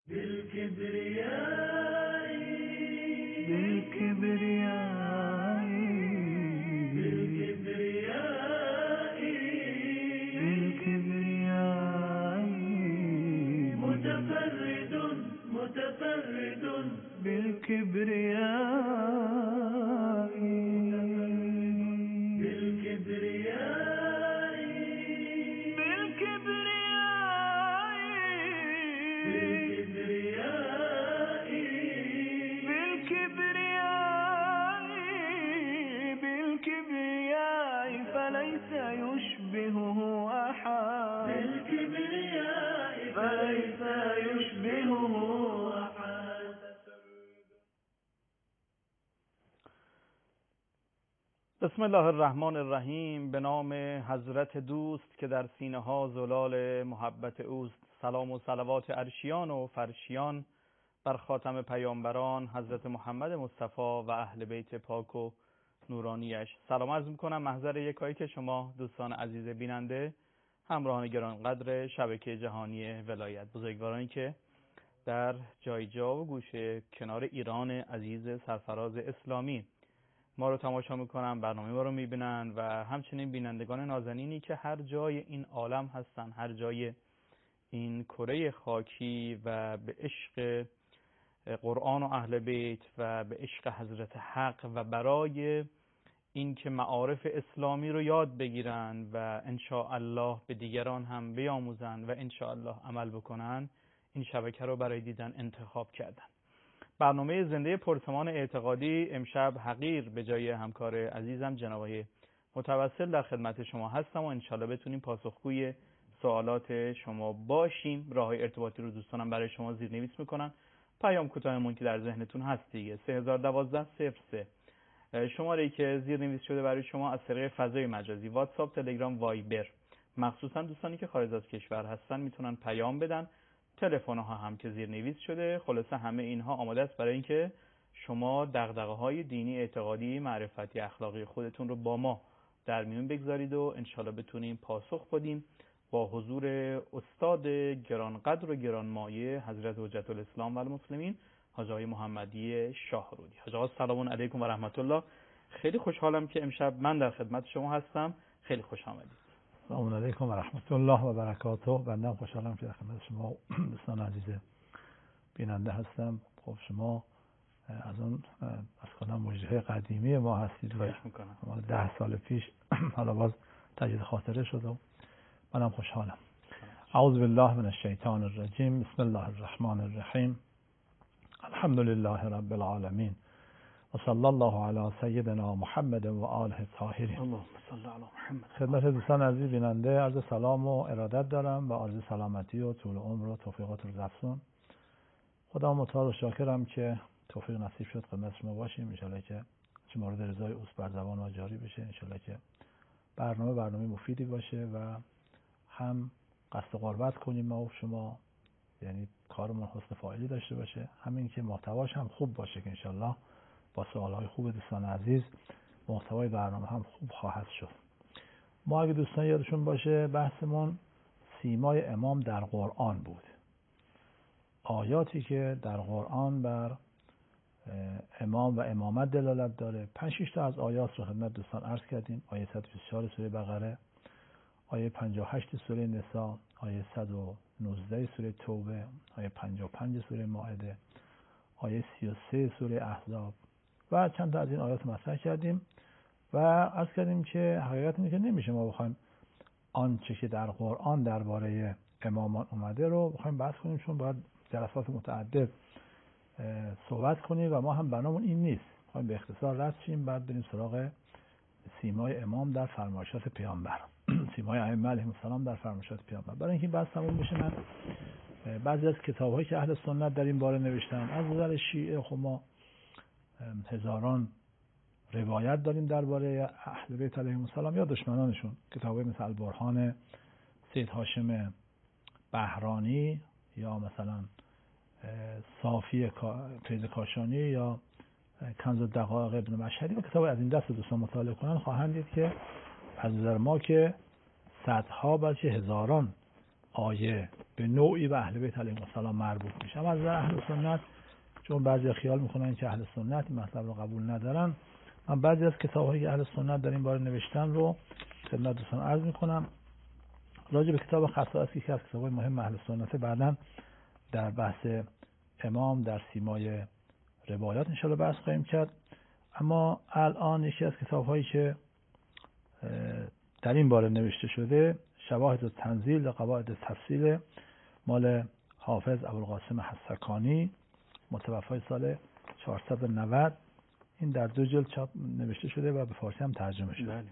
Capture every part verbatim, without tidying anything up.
بالكبرياء بالكبرياء بالكبرياء بالكبرياء متفرد متفرد بالكبرياء بالكبرياء بالكبرياء بالكبرياء بالكبرياء فليس يشبهه أحد بالكبرياء فليس يشبهه أحد. بسم الله الرحمن الرحیم. به نام حضرت دوست که در سینه ها زلال محبت اوست. سلام و صلوات عرشیان و فرشیان بر خاتم پیامبران حضرت محمد مصطفی و اهل بیت پاک و نورانیش. سلام عرض میکنم محضر یکایی که شما دوستان عزیز بیننده، همراهان گرانقدر شبکه جهانی ولایت، بزرگوارانی که در جای جا و گوشه کنار ایران عزیز سرفراز اسلامی ما رو تماشا میکنن، برنامه ما رو میبینن و همچنین بینندگان نازنینی که هر جای این عالم هستن، هر جای این کره خاکی و به عشق قرآن و اهل بیت و به عشق حضرت حق و برای این که معارف اسلامی رو یاد بگیرن و انشاءالله به دیگران هم بیاموزن و انشاءالله عمل بکنن، این شبکه رو برای دیدن انتخاب کردن. برنامه زنده پرسمان اعتقادی امشب حقیر به جای همکار عزیزم جناب متوسل در خدمت شما هستم و انشالله بتونیم پاسخگوی سوالات شما باشیم. راه ارتباطی رو دوستانم برای شما زیرنویس میکنن. پیام کوتاهمون که در ذهنتون هست دیگه سه یک دو صفر سه. شماره‌ای که زیرنویس شده برای شما از طریق فضای مجازی واتساپ، تلگرام، وایبر، مخصوصا دوستانی که خارج از کشور هستن میتونن پیام بدن. تلفن ها هم که زیرنویس شده. خلاصه همه اینها آماده است برای اینکه شما دغدغه‌های دینی، اعتقادی، معرفتی، اخلاقی خودتون رو با ما در میون بگذارید و انشالله بتونیم پاسخ بدیم با حضور استاد گرانقدر و گرانمایه حضرت حجت الاسلام و المسلمین حاج آقای محمدی شاهرودی. حاج آقا سلام علیکم و رحمت الله. خیلی خوشحالم که امشب من در خدمت شما هستم. خیلی خوش آمدید. سلام علیکم و رحمت الله و برکاته. بنده خوشحالم که در خدمت شما دوستان عزیز بیننده هستم. خب شما از اون از کنم مجده قدیمی ما هستید و ما ده سال پیش حالا باز تجدید خاطره شد و منم خوشحالم. اعوذ بالله من الشیطان الرجیم. بسم الله الرحمن الرحیم. الحمد لله رب العالمین و صلی الله علی سیدنا محمد و آله الطاهرین. اللهم صل علی محمد. خدمت دوستان عزیز بیننده عرض سلام و ارادت دارم و عرض سلامتی و طول عمر و توفیقات رو افزون. خدا متعال و شاکرم که توفیق نصیب شد خدمت شما باشیم. ان شاءالله که چه مورد رضای اوست بر زبان و جاری بشه. ان شاءالله که برنامه برنامه مفیدی باشه و هم قصد قربت کنیم ما و شما، یعنی کارمون حسن فاعلی داشته باشه، همین که محتواش هم خوب باشه که ان شاءالله با سوالهای خوب دوستان عزیز محتوای برنامه هم خوب خواهد شد. ما اگه دوستان یادشون باشه بحثمون سیمای امام در قرآن بود. آیاتی که در قرآن بر امام و امامت دلالت داره. پنج شش تا از آیات رو خدمت دوستان عرض کردیم. آیه صد و بیست و چهار سوره بقره، آیه پنجاه و هشت سوره نساء، آیه صد و نوزده سوره توبه، آیه پنجاه و پنج سوره مائده، آیه سی و سه سوره احزاب و چند تا از این آیات مطرح کردیم و عرض کردیم که حقیقت اینه که نمیشه ما بخوایم آنچه که در قرآن درباره امامان اومده رو بخوایم بحث کنیم، چون باید جلسات متعدد صحبت کنیم و ما هم بنامون این نیست. بخوایم به اختصار رد شیم بعد بریم سراغ سیمای امام در فرمایشات پیامبر، سیمای ائمه علیهم السلام در فرمایشات پیامبر. برای اینکه بحث تموم بشه من بعضی از کتاب‌هایی که اهل سنت در این باره نوشتن، از نظر شیعه خب ما هزاران روایت داریم درباره اهل بیت علیهم السلام یا دشمنانشون. کتاب‌های مثل البرهان سید هاشم بهرانی یا مثلا صافی فیض کاشانی یا کنز الدقایق ابن مشهدی و کتاب از این دست دوستان مطالعه کنن خواهند دید که از نظر ما که صدها بلکه هزاران آیه به نوعی به اهل بیت علیهم السلام مربوط میشه. اما از اهل سنت، چون بعضی خیال میکنن که اهل سنت مطلب رو قبول ندارن، من بعضی از کتاب‌هایی که اهل سنت در این باره نوشتن رو خدمت دوستان عرض میکنم. راجع به کتاب خصائص که از کتاب‌های مهم اهل سنت، بعداً در بحث امام در سیمای روایات انشاءالله بحث خواهیم کرد. اما الان یکی از کتاب‌هایی که در این باره نوشته شده، شواهد التنزیل و قواعد التفصیل، مال حافظ ابوالقاسم حسکانی، متوفای سال چهارصد و نود. این در دو جلد چاپ نوشته شده و به فارسی هم ترجمه شده. بله.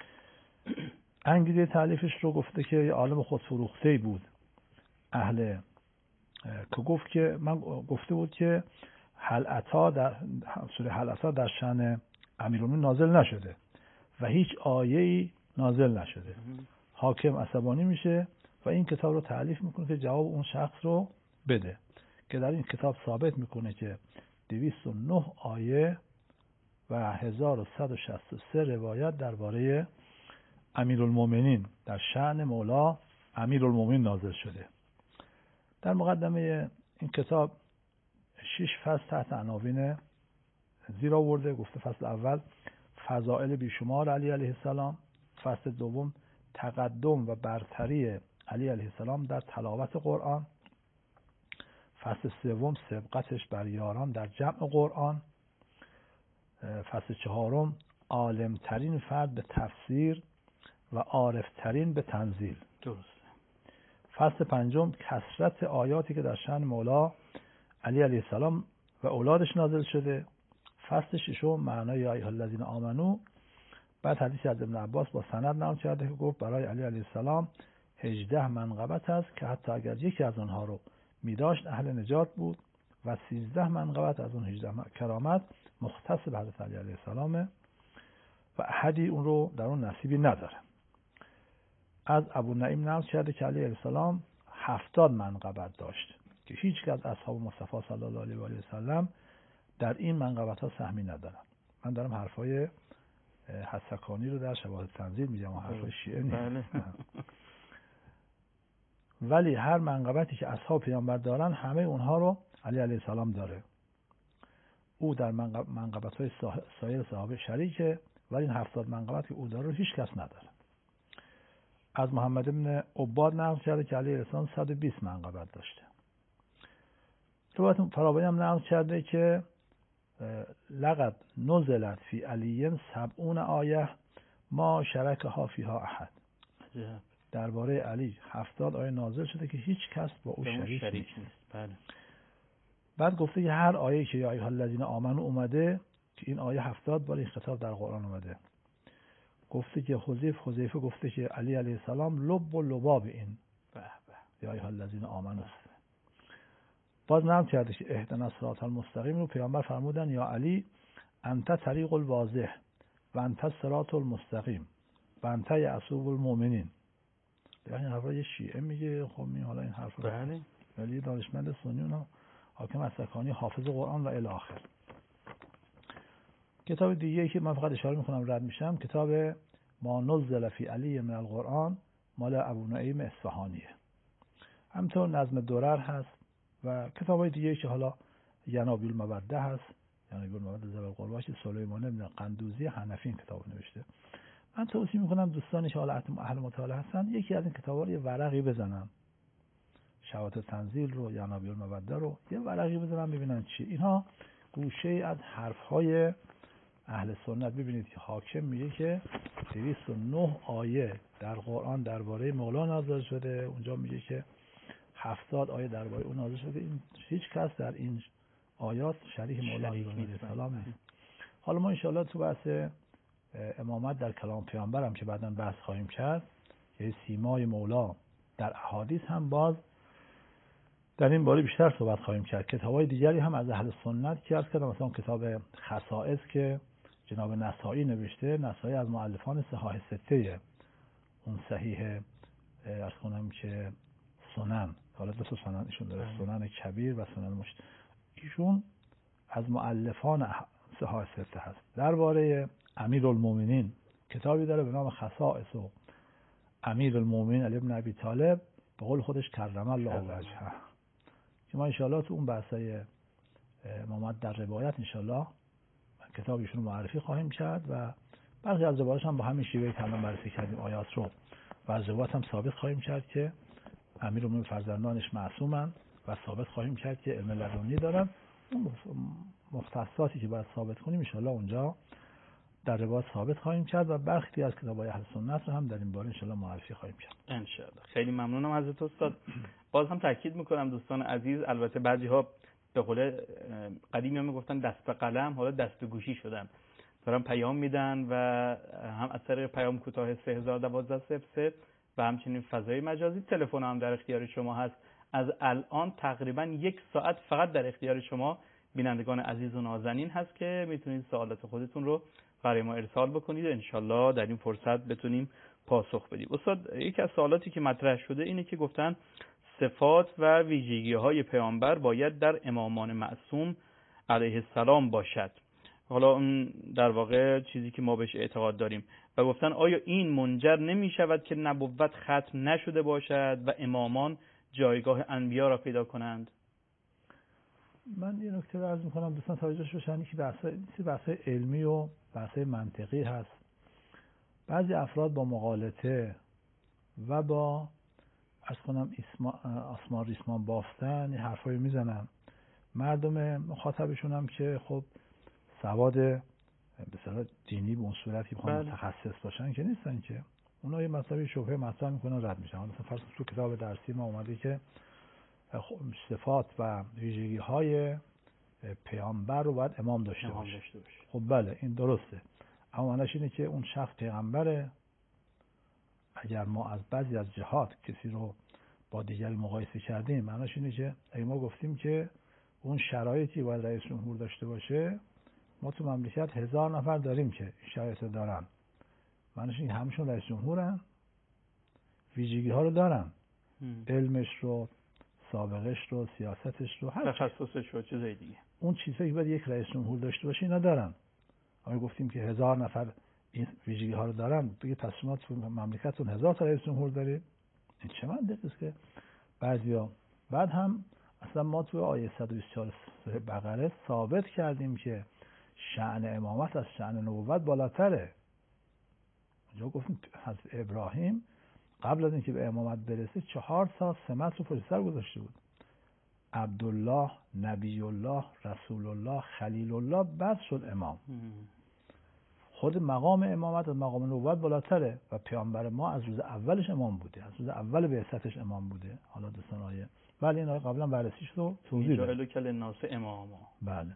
انگیزه تالیفش رو گفته که یه عالم خودفروخته‌ای بود، اهل که گفت که من گفته بود که هل اتی در سوره هل اتی در شأن امیرالمومنین نازل نشده و هیچ آیه‌ای نازل نشده. حاکم عصبانی میشه و این کتاب رو تألیف میکنه که جواب اون شخص رو بده، که در این کتاب ثابت میکنه که دویست و نه آیه و هزار و صد و شصت و سه روایت درباره امیرالمومنین در شأن مولا امیرالمومنین نازل شده. در مقدمه این کتاب شش فصل تحت عناوین زیر آورده. گفته فصل اول فضائل بیشمار علی علیه السلام، فصل دوم تقدم و برتری علی علیه السلام در تلاوت قرآن، فصل سوم سبقتش بر یاران در جمع قرآن، فصل چهارم عالمترین فرد به تفسیر و عارفترین به تنزیل. درست. فصل پنجم کثرت آیاتی که در شأن مولا علی علیه السلام و اولادش نازل شده. فصل ششم معنای یا ایها الذین آمنو. بعد حدیث از ابن عباس با سند نقل کرده که گفت برای علی علیه السلام هجده منقبت است که حتی اگر یکی از آنها رو می‌داشت اهل نجات بود و سیزده منقبت از اون هجده کرامت مختص به حضرت علی علیه السلام و احدی اون رو در اون نصیبی نداره. از ابو نعیم نقل کرده که علی علیه السلام هفتاد منقبت داشت که هیچ که از اصحاب مصطفی صلی الله علیه و آله و سلم در این منقبت ها سهمی ندارن. من دارم حرفای حسکانی رو در شواهد تنزیل میگم و حرفای شیعه نیست. ولی هر منقبتی که اصحاب پیامبر دارن همه اونها رو علی علیه السلام داره. او در منقبت های سایر صحابه شریکه، ولی این هفتاد منقبت که او داره رو هیچ کس نداره. از محمد بن عباد نقل کرده که علیه السلام صد و بیست منقبت داشته. روایت فراوانی هم نقل کرده که لقد نزلت فی علی سبعون آیه ما شرکها فیها احد. درباره علی هفتاد آیه نازل شده که هیچ کس با او شریک, شریک نیست. نیست. بله. بعد گفته که هر آیه که یا ایها الذین آمنو اومده، که این آیه هفتاد بار این خطاب در قرآن اومده. گفته که حذیفه حذیفه گفته که علی علیه السلام لب و لباب این به به یا ایها الذین آمنو. باز نام کرده که اهدنا الصراط المستقیم رو پیامبر فرمودن یا علی انت طریق الواضح و انت الصراط المستقیم و انت یعصوب المؤمنین. یعنی این حرفا یه شیعه میگه. خب می حالا این حرفا بله، ولی دانشمند سنی اونها حاکم حسکانی حافظ قرآن و الی آخر. کتاب دیگه که من فقط اشاره میکنم رد میشم، کتاب ما نزل فی علی من القرآن مال ابو نعیم اصفهانیه. همینطور نظم درر هست و کتابای دیگه که حالا ینابیل الموده هست، ینابیل الموده ذوی القربا که سلیمان بن قندوزی حنفی این کتابو نوشته. من توصیه میکنم دوستانی که حالا اهل مطالعه هستن یکی از این کتابا رو یه ورقی بزنن، شواهد تنزیل رو، ینابیل الموده رو یه ورقی بزنن ببینن چی. اینها گوشه از حرفهای اهل سنت. ببینید که حاکم میگه که دویست و نه آیه در قرآن درباره مولا نازل شده، اونجا میگه که هفتاد آیه درباره اون نازل شده. این هیچ کس در این آیات شریک مولا علیه السلام نیست. حالا ما انشاءالله تو بحث امامت در کلام پیامبر هم که بعداً بحث خواهیم کرد، که سیمای مولا در احادیث هم باز در این باره بیشتر صحبت خواهیم کرد. کتابای دیگری هم از اهل سنت که عرض کردم، مثلا کتاب خصائص که جناب نسائی نوشته. نسائی از مؤلفان صحاح سته، اون صحیح عرض کنم که سنن، حالا دو تا سنن ایشون داره، سنن کبیر و سنن مشت. ایشون از مؤلفان صحاح سته هست. درباره امیرالمومنین کتابی داره به نام خصائص و امیرالمومنین علی بن ابی طالب به قول خودش کرم الله وجهه، که ما انشالله تو اون بحثای محمد در روایت انشالله کتابشون رو معرفی خواهیم کرد و بعضی از روایاتش هم با همین شیوه که الان بررسی کردیم آیات رو و از روایات هم ثابت خواهیم کرد که امیرالمومنین فرزندانش معصومن و ثابت خواهیم کرد که علم لدنی دارن. اون مختصاتی که باید ثابت کنیم انشالله اونجا در روایات ثابت خواهیم کرد و برخی از کتاب‌های اهل سنت رو هم در این باره انشالله معرفی خواهیم کرد انشالله. خیلی ممنونم حضرت استاد. باز هم تاکید میکنم دوستان عزیز، البته بعضی‌ها به قول قدیمی میگفتن دست به قلم، حالا دست به گوشی شدن، دارن پیام میدن و هم از طریق پیام کوتاه سه هزار و دوازده صفر سه و همچنین فضای مجازی. تلفن هم در اختیار شما هست. از الان تقریبا یک ساعت فقط در اختیار شما بینندگان عزیز و نازنین هست که میتونید سوالات خودتون رو برای ما ارسال بکنید و انشالله در این فرصت بتونیم پاسخ بدیم. استاد، یکی از سوالاتی که مطرح شده اینه که گفتن صفات و ویژگی‌های پیامبر باید در امامان معصوم علیه السلام باشد. حالا اون در واقع چیزی که ما بهش اعتقاد داریم و گفتن آیا این منجر نمی شود که نبوت ختم نشده باشد و امامان جایگاه انبیا را پیدا کنند؟ من یه نکته رو عرض می‌کنم دوستان توجهش بشن که بحث‌های بحث‌های علمی و بحث‌های منطقی هست. بعضی افراد با مغالطه و با از کنم آسمان ریسمان بافتن این حرفایی میزنن. مردم مخاطبشون هم که خب سواد به اصطلاح دینی به اون صورتی بخوام متخصص باشن که نیستن، که اونا یه مسئله شبهه مطرح میکنن رد میشن. مثلا فرض تو کتاب درسی ما اومده که صفات و ویژگی های پیامبر رو باید امام داشته باشه. خب بله این درسته، اما معنیش اینه که اون شخص پیغمبره. اگر ما از بعضی از جهات کسی رو با دیگری مقایسه کردیم، معنیش اینه که اگه ما گفتیم که اون شرایطی باید رئیس جمهور داشته باشه، ما تو مملکت هزار نفر داریم که این شرایط دارن، معنیش اینه همشون رئیس جمهورن، ویژگی ها رو دارن، هم. علمش رو، سابقش رو، سیاستش رو، هر تخصصش رو، چیزای دیگه، اون چیزایی که باید یک رئیس جمهور داشته باشه اینا دارن. اما گفتیم که هزار نفر این ویژگی ها رو دارن، بگید پس شما تو مملکتتون هزار تا رئیس جمهور دارید. این چه منطقی است که بعضیا. بعد هم اصلا ما تو آیه صد و بیست و چهار سوره بقره ثابت کردیم که شأن امامت از شأن نبوت بالاتره. اونجا گفتیم حضرت ابراهیم قبل از اینکه به امامت برسه چهار سال سمت رو پشت سر گذاشته بود. عبدالله، نبی الله، رسول الله، خلیل الله، بعد شد امام. خود مقام امامت از مقام نبوت بالاتره و پیامبر ما از روز اولش امام بوده، از روز اول بعثتش امام بوده. حالا دوستان آیه ولی این آیه قبلا بررسیش رو توضیح دادم. جعل کل الناس اماما. بله.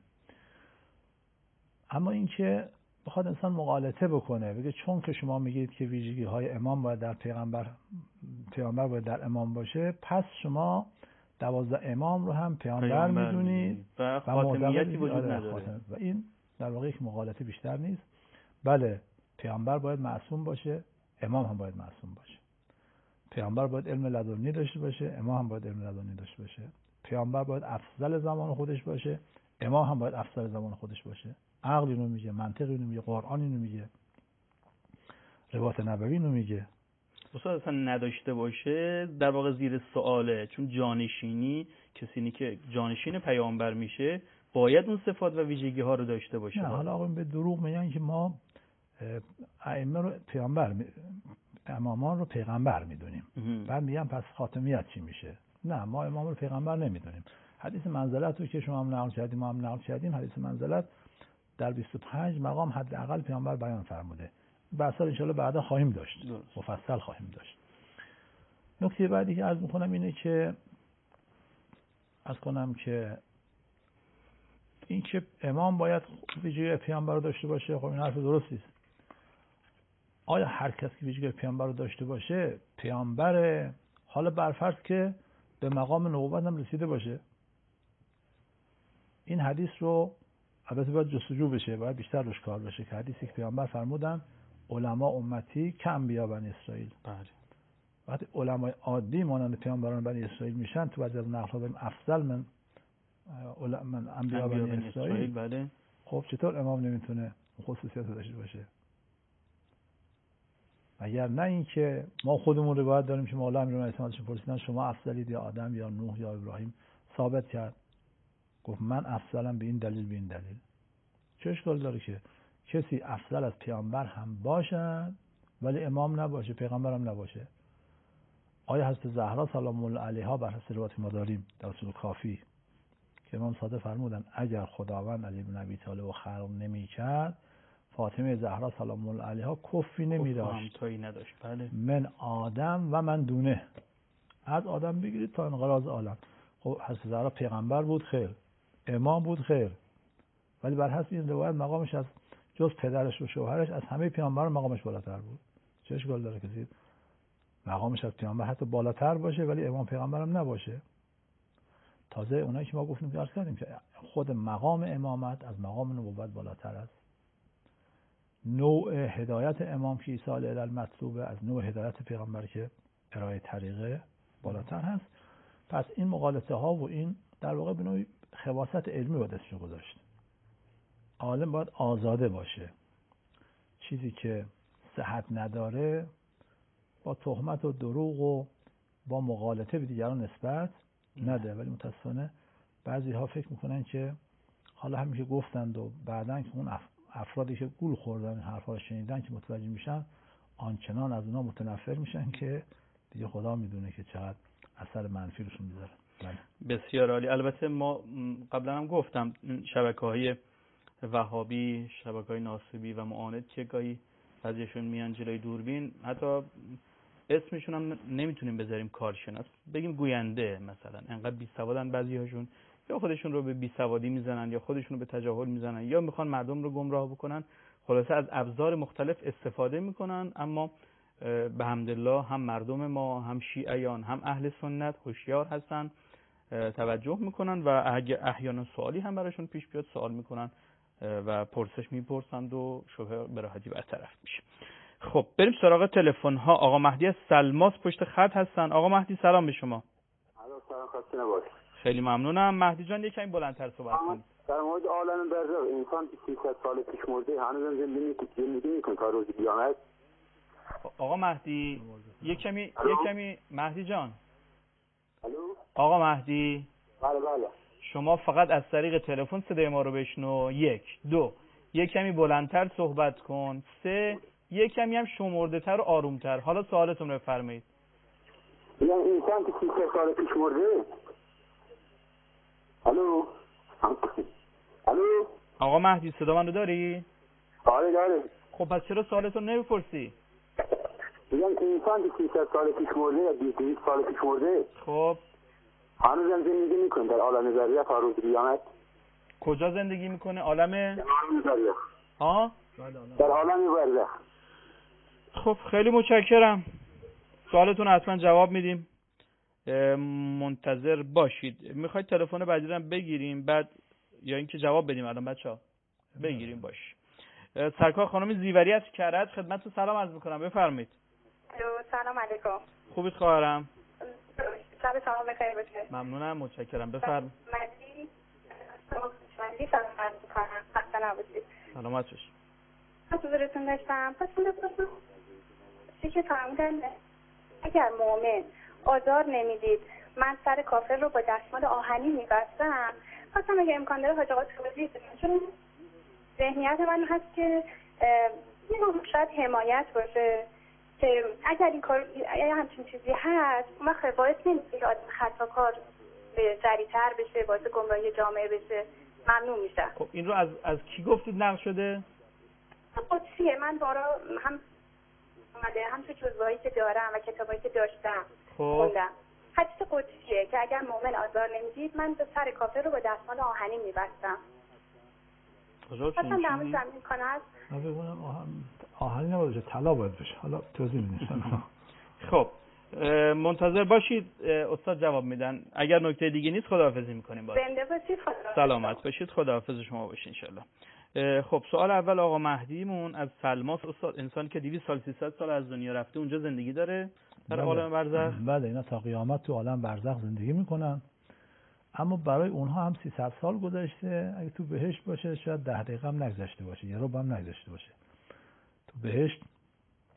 اما اینکه بخواد انسان مغالطه بکنه بگه چون که شما میگید که ویژگی های امام باید در پیغمبر پیامبر باید در امام باشه، پس شما دوازده امام رو هم پیامبر میدونید و خاتمیتی وجود نداره. و این در واقع یک مغالطه بیشتر نیست. بله پیامبر باید معصوم باشه، امام هم باید معصوم باشه. پیامبر باید علم لدنی داشته باشه، امام هم باید علم لدنی داشته باشه. پیامبر باید افضل زمان خودش باشه، امام هم باید افضل زمان خودش باشه. عقل اینو میگه، منطق اینو میگه، قرآن اینو میگه، روایت نبوی اینو میگه. اصلا اصلا نداشته باشه در واقع زیر سواله، چون جانشینی کسی که جانشین پیامبر میشه باید اون صفات و ویژگی ها رو داشته باشه. نه حالا آقا به دروغ میگن که ما ائمه رو پیامبر امامان رو پیغمبر میدونیم، بعد میگن پس خاتمیت چی میشه؟ نه ما امام رو پیغمبر نمیدونیم. حدیث منزلت رو که شما هم نقل کردیم ما هم نقل کردیم، حدیث منزلت در بیست و پنج مقام حداقل پیامبر بیان فرموده. بحثا ان شاءالله بعدا خواهیم داشت، مفصل خواهیم داشت. نکته بعدی که عرض میکنم اینه که عرض کنم که این که امام باید ویژگی پیامبر رو داشته باشه، خب این حرف درستی است. آیا هر کس که ویژگی پیامبر رو داشته باشه پیامبره؟ حالا برفرض که به مقام نبوت هم رسیده باشه، این حدیث رو البته باید جستجو بشه، باید بیشتر روش کار بشه که حدیثی که پیامبر فرمودن علما امتی که انبیا بنی اسرائیل. بله. وقتی علمای عادی مانند پیامبران بنی اسرائیل میشن، تو بعضی از نقل‌ها داریم افضل من من انبیا بنی اسرائیل. اسرائیل. بله. خب چطور امام نمیتونه خصوصیت داشته باشه؟ اگر نه اینکه ما خودمون روایت داریم که مولا امیرالمومنین علیه السلام پرسیدن شما افضلید یا آدم یا نوح یا ابراهیم، ثابت کرد گفت من افضلم به این دلیل به این دلیل. چه اشکال داره که کسی افضل از پیامبر هم باشد ولی امام نباشه، پیغمبر هم نباشه؟ آیا حضرت زهرا سلام الله علیها بر حسب روایت ما داریم در اصول کافی که امام صادق فرمودن اگر خداوند علی بن ابی طالب رو خلق نمی‌کرد فاطمه زهرا سلام الله علیها کفی نمی‌داشت، همتایی نداشت. بله. من آدم و من دونه، از آدم بگیرید تا انقراض عالم. خب حضرت زهرا پیغمبر بود خیر، امام بود خیر، ولی بر حسب این روایت مقامش از جز پدرش و شوهرش از همه پیامبران مقامش بالاتر بود. چه اشکال داره کسی مقامش از پیامبر حتی بالاتر باشه ولی امام پیغمبرم نباشه؟ تازه اونایی که ما گفتیم درس کردیم که خود مقام امامت از مقام نبوت بالاتر است. نوع هدایت امام که عیسی علیه المطلوبه از نوع هدایت پیغمبر که ارائه طریقه بالاتر هست. پس این مغالطه ها و این در واقع به نوعی خواصت علمی باید اسمش گذاشت. عالم باید آزاده باشه، چیزی که صحت نداره با تهمت و دروغ و با مغالطه به دیگران نسبت نده. ولی متاسفانه بعضی ها فکر میکنن که حالا همین که گفتند و بعدن که اون افرادی که گول خوردن حرفا رو شنیدن که متوجه میشن آنچنان از اونا متنفر میشن که دیگه خدا میدونه که چقدر اثر منفی روشون میذاره. بسیار عالی. البته ما قبلا هم گفتم شبکه‌های وهابی، شبکه‌های ناصبی و معاند که گاهی بعضیشون میان جلوی دوربین، حتی اسمشون هم نمیتونیم بذاریم کارشناس، بگیم گوینده مثلا، انقدر بی‌سوادن بعضی‌هاشون، یا خودشون رو به بی‌سوادی میزنن یا خودشون رو به تجاهل میزنن یا میخوان مردم رو گمراه بکنن. خلاصه از ابزار مختلف استفاده میکنن. اما به حمدالله هم مردم ما، هم شیعیان، هم اهل سنت هوشیار هستن، توجه میکنن و اگه احیانا سوالی هم براشون پیش بیاد سوال میکنن و پرسش میپرسند و شبهه به راحتی برطرف میشه. خب بریم سراغ تلفن ها. آقا مهدی از سلماس پشت خط هستن. آقا مهدی سلام به شما. سلام، خسته نباش. خیلی ممنونم. مهدی جان یک کمی بلندتر صحبت کنید. در مورد عالم برزخ، انسان که سیصد سال پیش مرده هنوز زندگی میکنه تا روز قیامت. آقا مهدی یک کمی یک کمی مهدی جان. الو. آقا مهدی. بله بله. شما فقط از طریق تلفن صدای ما رو بشنو. یک، دو، یک کمی بلندتر صحبت کن. سه، یک کمی هم شمرده‌تر و آرومتر. حالا سوالتون رو بفرمایید. میگم انسان که سیصد سال پیش مرده. الو. الو. آقا مهدی صدا من رو داری؟ آره داره. خب پس چرا سوالتون نمیپرسی؟ میگم انسان که سیصد سال پیش مرده یا دویست سال پیش مرده. خب هنوز هم زندگی میکنه در عالم برزخ تا روز قیامت. کجا زندگی میکنه؟ عالم برزخ. ها؟ در عالم برزخ. خب خیلی متشکرم. سوالتون حتما جواب میدیم. منتظر باشید. میخواید تلفن بعدی رو بگیریم بعد یا اینکه جواب بدیم الان بچه‌ها؟ بگیریم باش. سرکار خانم زیوری از کرج خدمتتون سلام عرض میکنم. بفرمایید. سلام علیکم. خوبید خواهرم؟ شب شما بخیر باشه. ممنونم، متشکرم. بفرمایید. مدی مدی سلام عرض میکنم. خسته نباشید. سلامت باشید. حضورتون داشتم. پس من بپرسم چی که فرمودن اگر مؤمن آزار نمیدید من سر کافر رو با دستمال آهنی میبستم، خواستم اگه امکان داره حاج آقا توضیح بدن، چون ذهنیت من هست که این شاید حمایت باشه که اگر این کار اگر همچین چیزی هست اون وقت باعث نمیشه که آدم خطاکار به جری‌تر بشه، باعث گمراهی جامعه بشه. ممنون میشه. خب این رو از از کی گفتید نقل شده؟ قدسیه. من بارا هم اومده هم تو جزوهایی که دارم و کتابایی که داشتم خوندم. حدیث قدسیه که اگر مؤمن آزار نمیدید من به سر کافر رو با دستمال آهنی میبستم. کجا چنین چیزی؟ مثلا این کنه هست؟ من بگم آهنی نباید بشه، طلا باید بشه. حالا توضیح میدیم. خب منتظر باشید، استاد جواب میدن. اگر نکته دیگه نیست خداحافظی میکنیم. باز زنده باشید. خدا سلامت باشید. خداحافظ شما باشید ان شاءالله. خب سوال اول آقا مهدیمون از سلماس. استاد انسانی که دویست سال سیصد سال از دنیا رفته اونجا زندگی داره در عالم برزخ؟ بله اینا تا قیامت تو عالم برزخ زندگی میکنن، اما برای اونها هم سیصد سال گذشته. اگه تو بهشت باشه شاید ده دقیقه هم نگذشته باشه، یه ربع هم نگذشته باشه. تو بهشت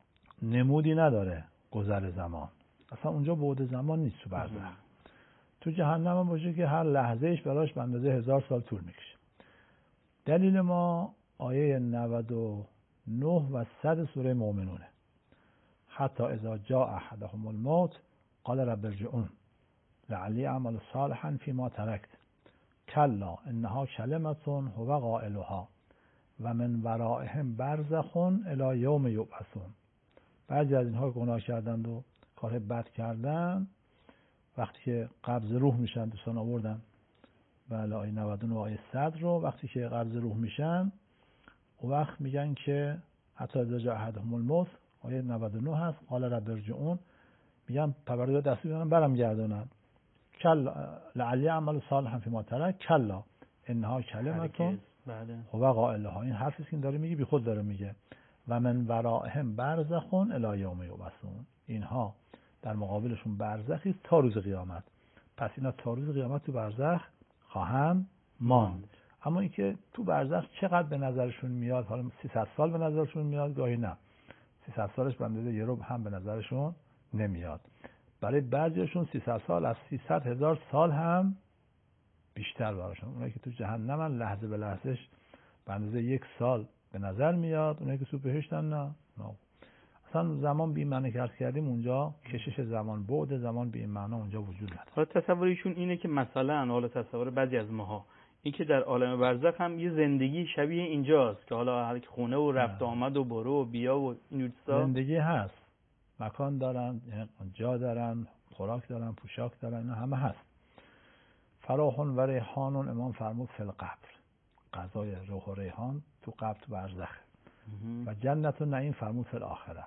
نمودی نداره گذر زمان، اصلا اونجا بعد زمان نیست تو برزخ. تو جهنم هم باشه که هر لحظهش براش به اندازه هزار سال طول میکشه. دلیل ما آیه نود و نه و صد سوره مؤمنونه. حتی اذا جاء احدهم الموت قال رب ارجعون لعلی اعمل صالحا فیما ترکت کلا انها کلمة هو قائلها و من ورائهم برزخ الی یوم یبعثون. بعضی از اینها گناه کردند و کار بد کردن، وقتی که قبض روح میشن، دوستان آوردن بله آیه نود و نه و آیه صد رو، وقتی که قبض روح میشن اون وقت میگن که حتی اذا جاء احدهم الموت، آیه نود و نه هست، قال رب ارجعون، میگن پروردگار دستور میدن برم گردونن کلا لعلی اعمل صالحا فیما ترک کلا انها کلمة هو قائلها. این حرفی که داره میگه بی خود داره میگه و من ورائهم برزخ الی یوم یبعثون. اینها در مقابلشون برزخی است تا روز قیامت. پس اینا تا روز قیامت تو برزخ خواهند ماند. اما اینکه تو برزخ چقدر به نظرشون میاد، حالا سیصد سال به نظرشون میاد، گاهی نه سیصد سالش به اندازه یه ربع هم به نظرشون نمیاد. برای بعضیشون سیصد سال از سیصد هزار سال هم بیشتر براشون. اونایی که تو جهنمن لحظه به لحظهش به اندازه یک سال به نظر میاد، اونایی که تو بهشتن نه. نه اصلا زمان بی معنی که عرض کردیم اونجا کشش زمان، بعد زمان بی معنا اونجا وجود نداره. حالا تصوریشون اینه که مثلا حالا تصور بعضی از ماها این که در عالم برزخ هم یه زندگی شبیه اینجاست که حالا هر خونه و رفت آمد و برو و بیا و این چیزا زندگی هست، مکان دارن، جا دارن، خوراک دارن، پوشاک دارن، اینا همه هست. فراحون و ریحانون، امام فرمود فی القبر، غذای روح و ریحان تو قبر تو برزخ. و جنت و نعیم فرمود فی الاخره.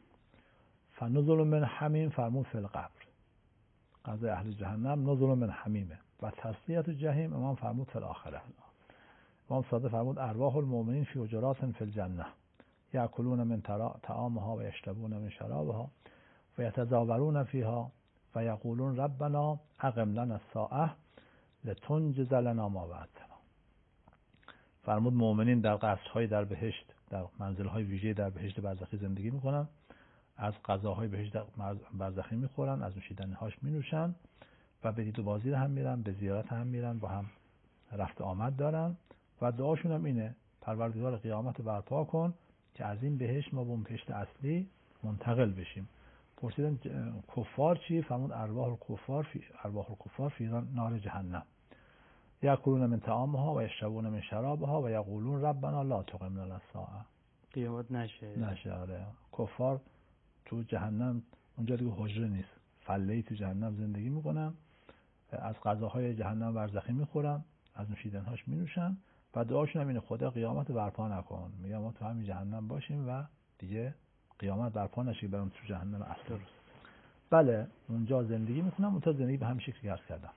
فنزل من حمیم فرمود فی القبر، غذای اهل جهنم نزل من حمیمه. و تصلیت جهیم امام فرمود فی الاخره. امام صادق فرمود ارواح المؤمنین فی حجرات فی الجنه یاکلون من طعامها و یشربون من شرابها و یتزاورون فیها و یقولون ربنا اقم لنا الساعه لتنجز لنا ما وعدتنا. فرمود مؤمنین در قصرهای در بهشت، در منزلهای ویژه در بهشت برزخی زندگی میکنن، از غذاهای بهشت برزخی میخورن، از نوشیدنی‌هاش مینوشن و به دید و بازی هم میرن، به زیارت هم میرن، با هم رفت آمد دارن و دعاشون هم اینه پروردگار قیامت برپا کن که از این بهشت ما به اون بهشت اصلی منتقل بشیم. پرسیدن کفار چی؟ فرمود ارواح الکفار فی ارواح الکفار فی نار جهنم یاکلون من طعامها و یشربون من شرابها و یقولون ربنا لا تقم لنا الساعه. قیامت نشه نشه. آره کفار تو جهنم اونجا دیگه حجره نیست، فله‌ای تو جهنم زندگی میکنن، از غذاهای جهنم برزخی میخورن، از نوشیدنهاش مینوشن و دعاشون هم اینه خدا قیامت برپا نکن. میگم ما تو همین جهنم باشیم و دیگه قیامت برپا نشه برام تو جهنم اصلی. بله اونجا زندگی میکنم، اونجا زندگی به همین شکل عرض کردم.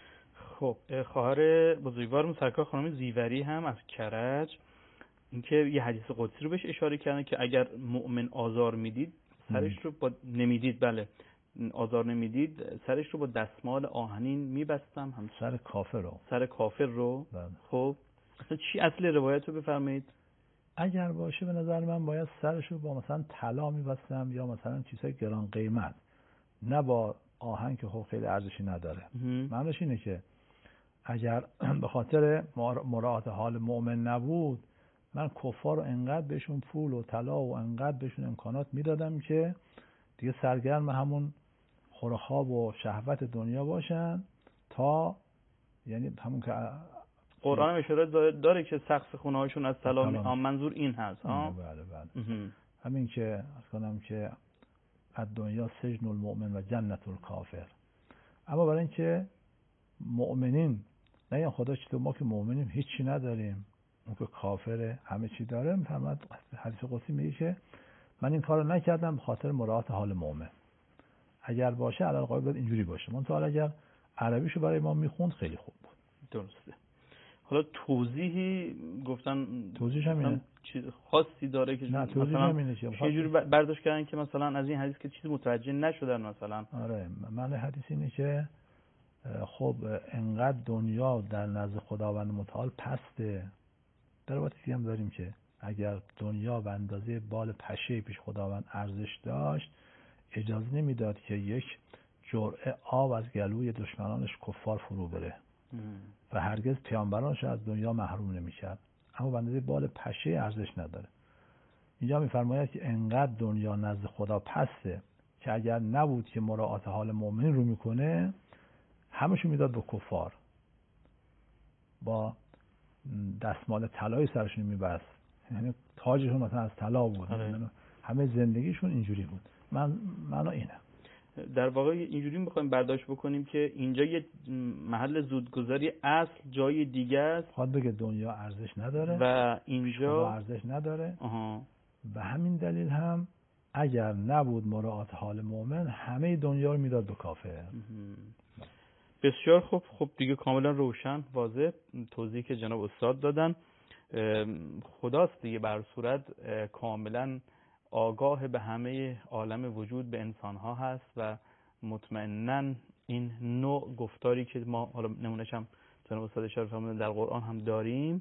خب خواهر بزرگوارم سرکار خانم زیوری هم از کرج اینکه یه حدیث قدسی رو بهش اشاره کردن که اگر مؤمن آزار میدید سرش رو با نمیدید بله آزار نمیدید سرش رو با دستمال آهنین میبستم. هم سر کافر رو سر کافر رو بله. خب اصلا چی اصل روایت رو بفرمایید؟ اگر باشه به نظر من باید سرش رو با مثلا طلا میبستم یا مثلا چیزهای گران قیمت، نه با آهن که خب خیلی ارزشی نداره. معنیش اینه که اگر به خاطر مراعات حال مؤمن نبود من کفار رو انقدر بهشون پول و طلا و انقدر بهشون امکانات میدادم که دیگه سرگرم همون خورخواب و شهوت دنیا باشن تا یعنی همون که قرآن هم اشاره داره که سقف خونه هاشون از طلا می... منظور این هست ها. بله بله همین که از کنم که الدنیا سجن المؤمن و جنت الکافر. اما برای اینکه مؤمنین نه خدا چطور ما که مؤمنیم هیچی نداریم، اون که کافره همه چی داره، میفرماد حدیث قدسی میگه که من این کارو نکردم به خاطر مراعات حال مؤمن. اگر باشه علاوه بر باید اینجوری باشه. منتها اگر عربیشو برای ما میخوند خیلی خوب بود. درسته. حالا توضیحی گفتن توضیحش همینه چیز خاصی داره که نه توضیح همینه که یه جوری برداشت کردن که مثلا از این حدیث که چیزی متوجه نشدن مثلا. آره معنی حدیث اینه که خب انقدر دنیا در نزد خداوند متعال پسته. در واقع هم داریم که اگر دنیا به اندازه بال پشه پیش خداوند ارزش داشت، اجازه نمیداد که یک جرعه آب از گلوی دشمنانش کفار فرو بره و هرگز پیامبرانش از دنیا محروم نمی‌کرد. اما به اندازه بال پشه ارزش نداره. اینجا می‌فرماید که انقدر دنیا نزد خدا پسته که اگر نبود که مراعات حال مؤمن رو میکنه، همشون میداد به کفار، با دستمال طلای سرشون میبست، یعنی تاجشون مثلا از طلا بود. همه زندگیشون اینجوری بود. من معنا اینه. در واقع اینجوری میخوایم برداشت بکنیم که اینجا یه محل زودگذاری اصل جای دیگه است. خواهد بگه دنیا ارزش نداره و اینجا ارزش نداره. آها. به همین دلیل هم اگر نبود مراعات حال مؤمن، همه دنیا رو میداد به کافر. بسیار خوب. خب دیگه کاملا روشن، واضح توضیحی که جناب استاد دادن. خداست دیگه بر صورت کاملا آگاه به همه عالم وجود، به انسان‌ها هست و مطمئناً این نوع گفتاری که ما حالا نمونه‌ش هم جناب استاد اشاره فرمودن در قرآن هم داریم،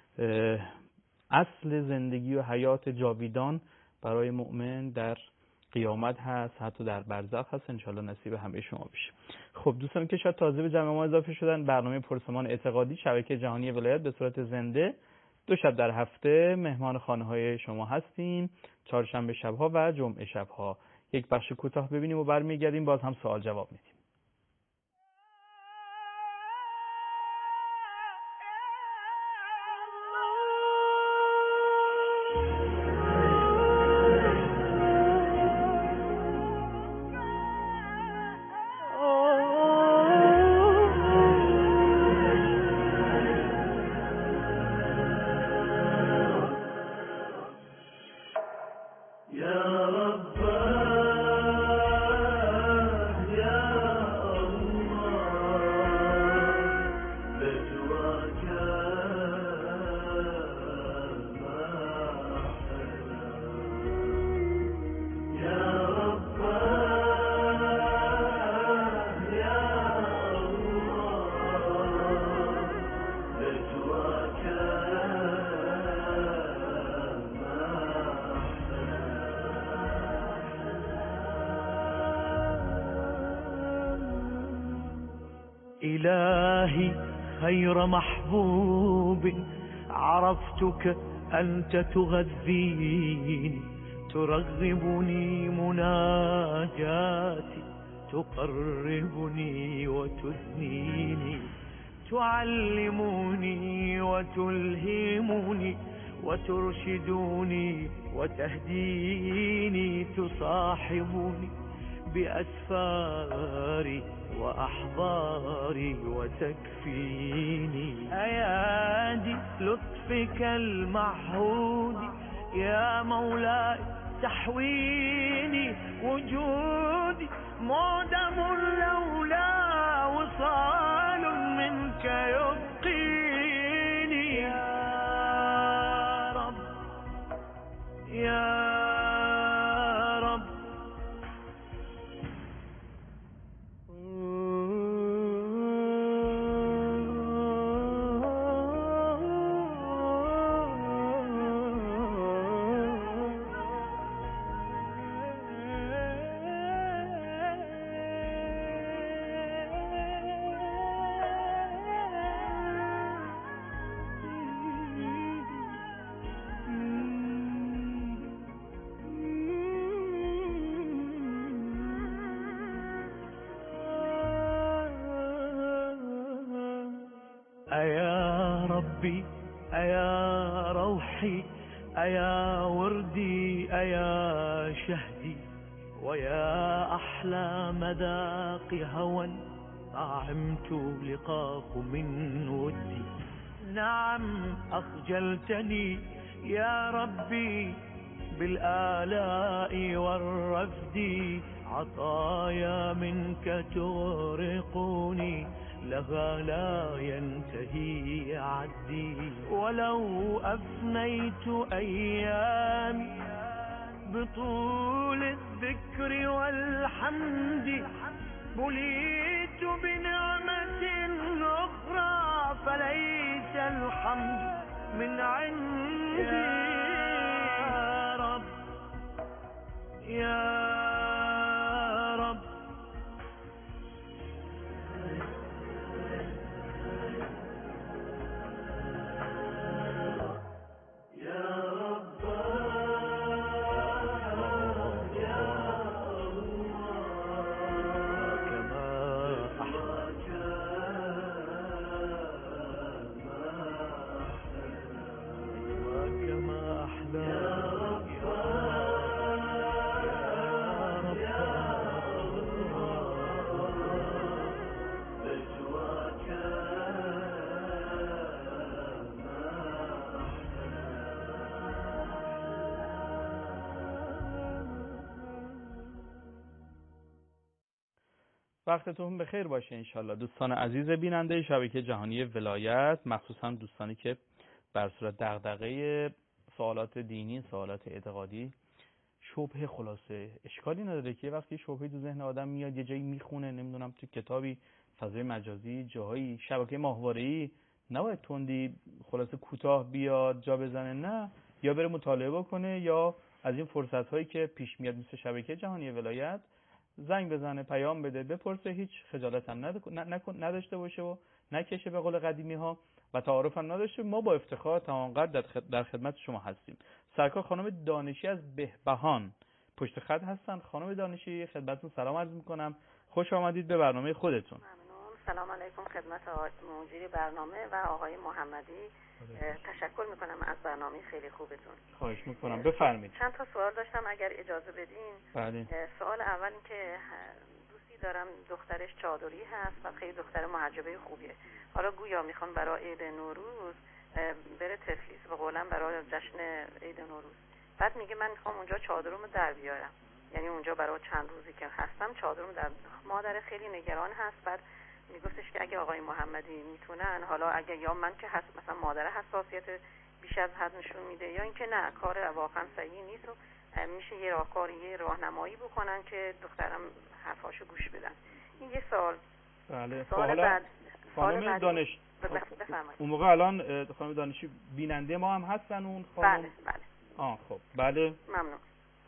اصل زندگی و حیات جاویدان برای مؤمن در قیامت هست، حتی در برزخ هست. انشالله نصیب همه شما بشه. خب دوستان که شاید تازه به جمع ما اضافه شدن، برنامه پرسمان اعتقادی شبکه جهانی ولایت به صورت زنده دو شب در هفته مهمان خانه‌های شما هستیم، چهارشنبه شب‌ها و جمعه شب‌ها. یک بخش کوتاه ببینیم و برمیگردیم، باز هم سوال جواب میدیم. إلهي خير محبوب عرفتك أنت تغذيني، ترغبني مناجاتي، تقربني وتدنيني، تعلمني وتلهمني وترشدني وتهديني، تصاحبني بأسفاري وأحضاري وتكفيني. أيادي لطفك المعهود يا مولاي تحويني، وجودي معدم لولا وصال منك يبقيني. يا رب يا أيا ربي أيا روحي أيا وردي أيا شهدي، ويا أحلى مذاق هوى طعمت لقاه من ودي. نعم أخجلتني يا ربي بالآلاء والرفد، عطايا منك تغرقني لها لا ينتهي عدي. ولو أفنيت أيامي بطول الذكر والحمد، بليت بنعمة أخرى فليس الحمد من عندي. يا رب وقتتون بخیر باشه انشالله دوستان عزیز بیننده شبکه جهانی ولایت، مخصوصا دوستانی که بر صورت دغدغه سوالات دینی، سوالات اعتقادی، شبهه، خلاصه اشکالی نداره که وقتی شبهه تو ذهن آدم میاد یه جایی میخونه، نمیدونم تو کتابی، فضای مجازی، جاهایی، شبکه ماهواره‌ای، نباید تندی خلاصه کوتاه بیاد جا بزنه، نه، یا بره مطالعه بکنه یا از این فرصت هایی که پیش میاد مثل شبکه جهانی ولایت زنگ بزنه، پیام بده، بپرسه، هیچ خجالت هم نداشته باشه و نکشه به قول قدیمی ها و تعارف هم نداشته. ما با افتخار تمام‌قدر در خدمت شما هستیم. سرکار خانم دانشی از بهبهان پشت خط هستن. خانم دانشی خدمتتون سلام عرض میکنم، خوش آمدید به برنامه خودتون. ممنون. سلام علیکم خدمت آقای مدیر برنامه و آقای محمدی. تشکر میکنم از برنامه خیلی خوبتون. خواهش میکنم، بفرمایید. چند تا سوال داشتم اگر اجازه بدین. بله. سوال اول این که دوستی دارم دخترش چادری هست و خیلی دختر محجبه خوبیه. حالا گویا میخوان برای عید نوروز بره تفلیس به قولم برای جشن عید نوروز. بعد میگه من میخوام اونجا چادرمو در بیارم. یعنی اونجا برای چند روزی که هستم چادرمو در مادر خیلی نگران هست. بعد میگفتش که اگه آقای محمدی میتونن، حالا اگه یا من که هست مثلا مادر حساسیت بیش از حد نشون میده یا اینکه نه کار واقعا صحیح نیست و میشه یه راهکاری، یه راهنمایی بکنن که دخترم حرفاشو گوش بدن. این یه سوال. بله. سوال بعد خانم دانش بفرمایید. اون موقع الان خانم دانشی بیننده ما هم هستن اون خانم؟ بله بله. آه خب بله. ممنون.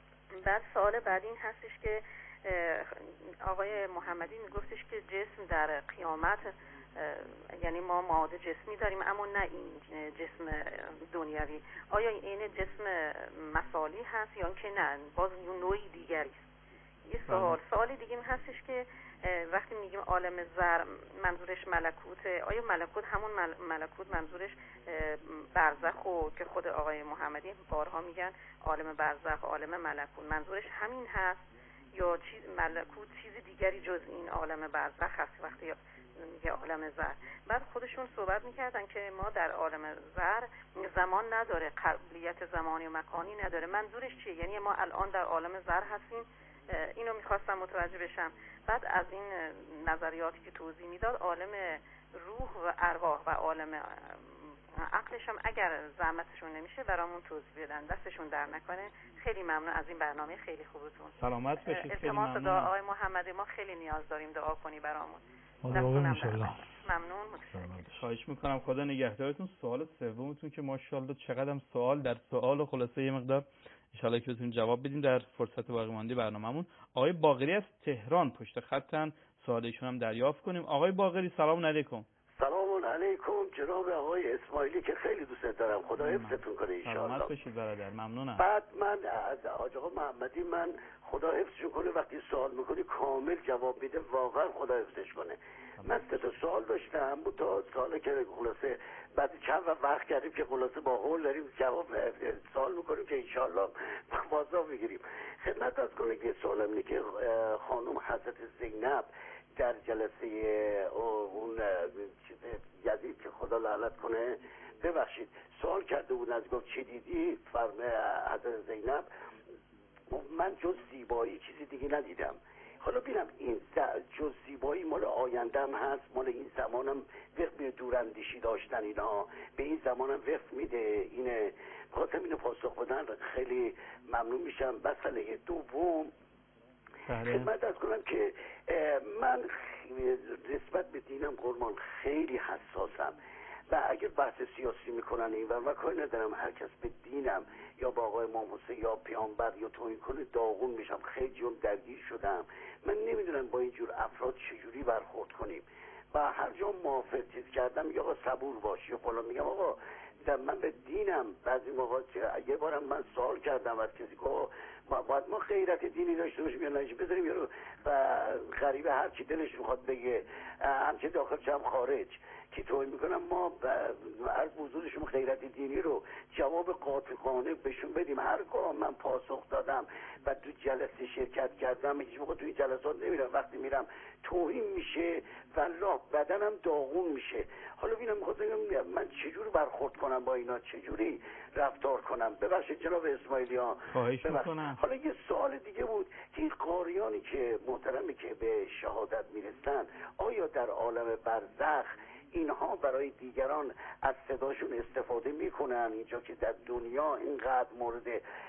بعد سوال بعد این هستش که آقای محمدی میگفتش که جسم در قیامت، یعنی ما ماده جسمی داریم اما نه این جسم دنیوی. آیا این جسم مثالی هست یا که نه باز نوعی دیگری است؟ یه سوال. سوال دیگه این هستش که وقتی میگیم عالم زر منظورش ملکوته، آیا ملکوت همون ملکوت منظورش برزخ و که خود آقای محمدی بارها میگن عالم برزخ، عالم ملکوت منظورش همین هست یا چیز ملکوت چیز دیگری جز این عالم برزخ هست وقتی میگه عالم زر؟ بعد خودشون صحبت میکردن که ما در عالم زر زمان نداره، قابلیت زمانی و مکانی نداره. منظورش چیه؟ یعنی ما الان در عالم زر هستیم، اینو میخواستم متوجه بشم. بعد از این نظریاتی که توضیح میداد عالم روح و ارواح و عالم عقلش هم اگر زحمتشون نمیشه برامون توضیح بدن، دستشون در نکنه. خیلی ممنون از این برنامه خیلی خوبتون. سلامت باشید. خیلی ممنون. دعا آقای محمدی ما خیلی نیاز داریم، دعا کنی برامون. ممنون. ممنون. خواهش میکنم، خدا نگهدارتون. سوال سومتون که ماشاءالله چقدرم سوال در سوال و خلاصه یه مقدار ان شاءالله که بتونیم جواب بدیم در فرصت باقی مانده برنامه‌مون. آقای باقری از تهران پشت خطن، سوالشون هم دریافت کنیم. آقای باقری سلام علیکم. سلام علیکم جناب آقای اسماعیلی که خیلی دوست دارم، خدا حفظتون کنه ان شاءالله. سلامت باشید برادر، ممنونم. بعد من از آقا محمدی من خدا حفظشون کنه وقتی سوال میکنی کامل جواب میده، واقعا خدا حفظش کنه. من سه تا سوال داشتم، بود تا سوالی که خلاصه بعد چند وقت کردیم که خلاصه با قول داریم جواب سوال میکنیم که ان شاءالله بازا میگیریم. خدمت از کنه که سوالم اینه که خانم حضرت زینب در جلسه اون چیز یزید که خدا لعنت کنه، ببخشید سوال کرده بود از گفت چی دیدی؟ فرمه حضرت زینب من جز زیبایی چیزی دیگه ندیدم. حالا ببینم این جز زیبایی مال آیندهم هست، مال این زمانم وقت به دوراندیشی داشتن اینا به این زمانم وقت میده؟ اینه خواستم اینو پاسخ بدن، خیلی ممنون میشم. مسئله دوم خدمت از کنم که من نسبت به دینم قربان خیلی حساسم. و اگر بحث سیاسی میکنن این و من کاری ندارم، هر کس به دینم یا با آقای امام حسین یا پیامبر یا توهین کنه داغون میشم. خیلی جون درگیر شدم، من نمیدونم با اینجور افراد چجوری برخورد کنیم. و هر جا موافق چیز کردم یا آقا صبور باشی و فلان، میگم آقا من به دینم بعضی موقع یه بارم من سوال کردم از کسی که ما باید ما غیرت دینی داشته باشیم یا نه، بذاریم یارو و غریبه هر چی دلش میخواد بگه، همچه داخل چه هم خارج که توهین میکنم، ما هر بزرگشون غیرت دینی رو جواب قاطعانه بهشون بدیم. هر گاه من پاسخ دادم و تو جلسه شرکت کردم، هیچ موقع تو این جلسات نمیرم، وقتی میرم توهین میشه والله بدنم داغون میشه. حالا ببینم میخواد بگم من چجور برخورد کنم با اینا، چجوری رفتار کنم. ببخشید جناب اسماعیلیان، خواهش میکنم. حالا یه سوال دیگه بود که این قاریانی که محترمی که به شهادت میرسن، آیا در عالم برزخ اینها برای دیگران از صداشون استفاده میکنن؟ اینجا که در دنیا اینقدر مورد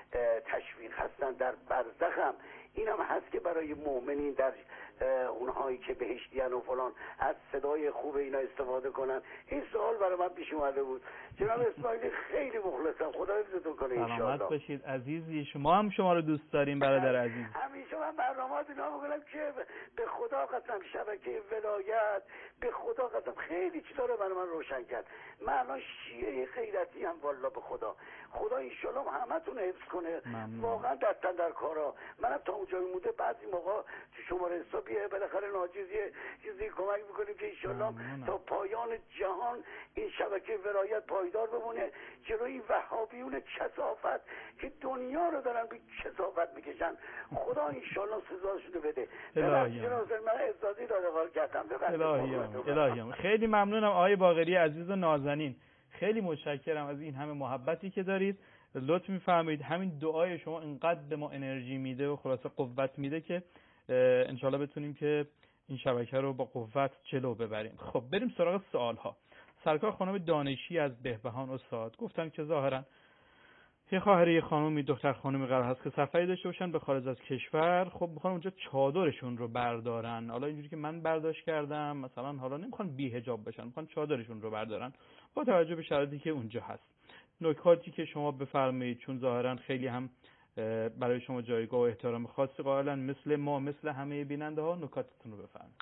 تشویق هستن، در برزخ هم این هم هست که برای مؤمنین در اونهایی که بهشتیان و فلان از صدای خوب اینا استفاده کنن؟ این سوال برای من پیش اومده بود. جناب اسماعیلی خیلی مخلصم، خدا حفظتون کنه ان شاء الله. سلامت باشید عزیزی، شما هم شما رو دوست داریم برادر عزیز. همیشه من برنامه‌ات اینا میگم که به خدا قسم شبکه ولایت به خدا قسم خیلی چیزا رو برای من روشن کرد. من الان شیعه غیرتی ام والله به خدا. خدا ان شاء الله همتون حفظ کنه. ممنون. واقعا دستن در کارا. منم تا اونجا میمونده بعضی موقع تو شماره حسابیه بالاخره ناجیزی چیزی کمک میکنیم که ان شاء الله تا پایان جهان این شبکه ولایت پایدار بمونه جلوی وهابیون کثافت که دنیا رو دارن به کثافت میکشن. خدا ان شاء الله سزاشون رو بده. الهی من اجازه داده قال کردم. الهی الهی خیلی ممنونم آقای باقری عزیز و نازنین، خیلی متشکرم از این همه محبتی که دارید. لطف می‌فرمایید همین دعای شما اینقدر به ما انرژی میده و خلاصه قوت میده که انشالله بتونیم که این شبکه رو با قوت جلو ببریم. خب بریم سراغ سوال ها. سرکار خانم دانشی از بهبهان استاد گفتن که ظاهرا یه خواهر یه خانومی دختر خانومی قرار هست که سفری داشته باشن به خارج از کشور. خب میخوان اونجا چادرشون رو بردارن. حالا اینجوری که من برداشت کردم مثلا حالا نمیخوان بی حجاب بشن، میخوان چادرشون رو بردارن با توجه به شرایطی که اونجا هست. نکاتی که شما بفرمایید، چون ظاهرا خیلی هم برای شما جایگاه و احترام خاصی قائلن مثل ما مثل همه بیننده ها، نکاتتون رو بفرمایید.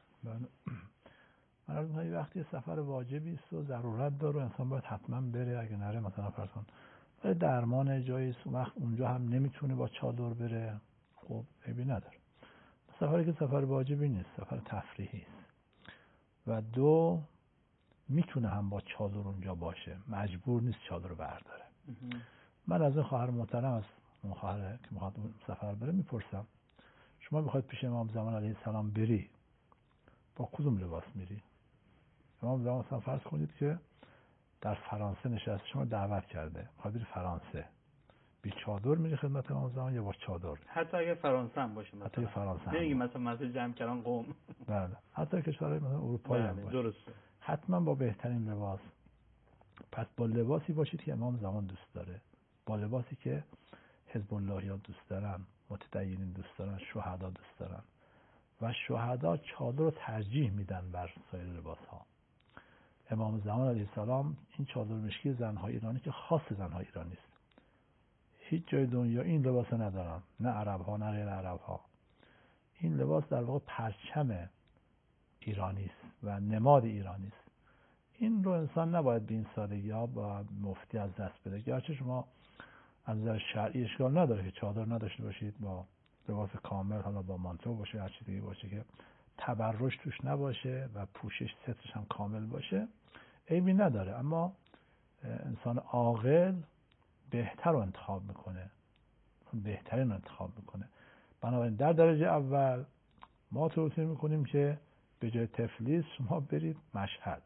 بله، من وقتی سفر واجبی است و ضرورت داره انسان باید حتما بره. اگه نره مثلا فرض کن درمان جایی است وقت اونجا هم نمیتونه با چادر بره، خب عیبی نداره. سفری که سفر واجبی نیست، سفر تفریحی است. و دو میتونه هم با چادر اونجا باشه، مجبور نیست چادر رو برداره. من از این خواهر محترم از اون خواهر که میخواد سفر بره میپرسم شما میخواید پیش امام زمان علیه السلام بری با کدوم لباس میری؟ امام زمان مثلا فرض کنید که در فرانسه نشسته، شما دعوت کرده میخواد بری فرانسه، بی چادر میری خدمت امام زمان یا با چادر؟ حتی اگه فرانسه هم باشه، مثلا حتی فرانسه نمیگی مثلا مثلا جمع کردن قم. بله، حتی کشورهای مثلا اروپایی هم باشه، درسته، حتما با بهترین لباس. پس با لباسی باشید که امام زمان دوست داره، با لباسی که حزب الله ها دوست دارن، متدینین دوست دارن، شهدا دوست دارن. و شهدا چادر رو ترجیح میدن بر سایر لباس ها. امام زمان علیه السلام این چادر مشکی زنهای ایرانی که خاص زنهای ایرانی است، هیچ جای دنیا این لباس ندارن، نه عرب ها نه غیر عرب ها. این لباس در واقع پرچم ایرانی است و نماد ایرانی است. این رو انسان نباید به این سادگی ها با مفتی از دست بده. گرچه شما از نظر شرعی اشکال نداره که چادر نداشته باشید، با لباس کامل، حالا با مانتو باشه هر چیز دیگه باشه که تبرج توش نباشه و پوشش سترش هم کامل باشه، عیبی نداره. اما انسان عاقل بهتر رو انتخاب میکنه، بهترین رو انتخاب میکنه. بنابراین در درجه اول ما توصیه میکنیم که به جای تفلیس شما برید مشهد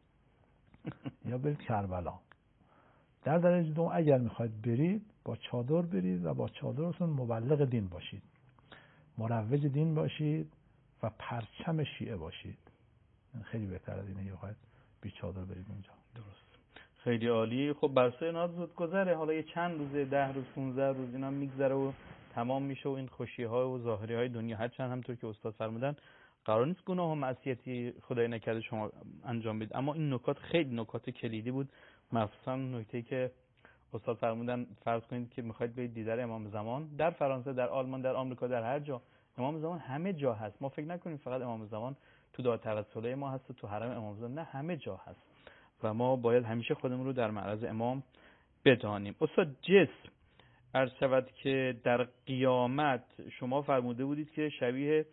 یا برید کربلا. در درجه دوم اگر میخواید برید با چادر برید و با چادرتون مبلغ دین باشید، مروج دین باشید و پرچم شیعه باشید. خیلی بهتر از اینه که بخواید بی چادر برید اونجا. درست، خیلی عالی. خب برسه اینا زود گذره، حالا یه چند روزه، ده روز پونزده روز اینا میگذره و تمام میشه و این خوشی ها و ظاهری های دنیا هرچند همونطور که استاد فرمودن قرار نیست گناه و معصیتی خدای نکرده شما انجام بدید، اما این نکات خیلی نکات کلیدی بود. مخصوصا نکته‌ای که استاد فرمودن، فرض کنید که میخواید برید دیدار امام زمان در فرانسه، در آلمان، در آمریکا، در هر جا، امام زمان همه جا هست. ما فکر نکنیم فقط امام زمان تو دار توسله ما هست و تو حرم امام زمان، نه، همه جا هست و ما باید همیشه خودمون رو در معرض امام بدانیم. استاد جسم عرض شود که در قیامت شما فرموده بودید که شبیه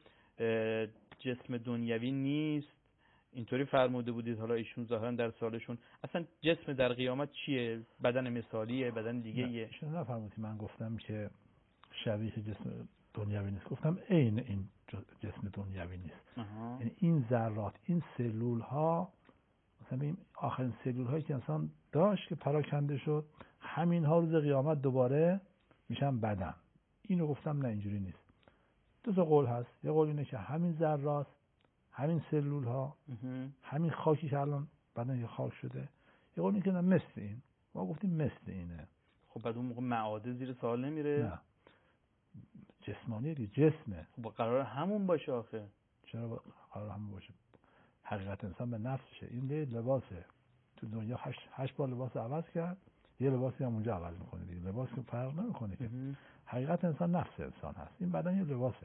جسم دنیوی نیست، اینطوری فرموده بودید. حالا ایشون ظاهرا در سوالشون اصلا جسم در قیامت چیه؟ بدن مثالیه، بدن دیگه ایه؟ ایشون نفرمودید من گفتم که شبیه جسم دنیوی نیست، گفتم عین این جسم دنیوی نیست. یعنی این ذرات، این سلول ها، مثلا این آخرین سلول هایی که انسان داشت که پراکنده شد، همین ها روز قیامت دوباره میشن بدن. اینو گفتم نه اینجوری نیست. دو تا قول هست. یه قول اینه که همین ذرات، همین سلول ها، همین خاکی که الان بدن خاک شده. یه قول اینه که نه مثل این. ما گفتیم مثل اینه. خب بعد اون موقع معاده زیر سوال نمیره؟ نه، جسمانی دیگه، جسمه. خب قرار همون باشه آخه. چرا قرار همون باشه؟ حقیقت انسان به نفسشه. این لباسه. تو دنیا هشت, هشت بار لباس عوض کرد، یه لباسی هم اونجا عوض میکنه دیگه. لباس که فرق نمیکنه که. حقیقت انسان نفس انسان هست. این بدن یه لباسه.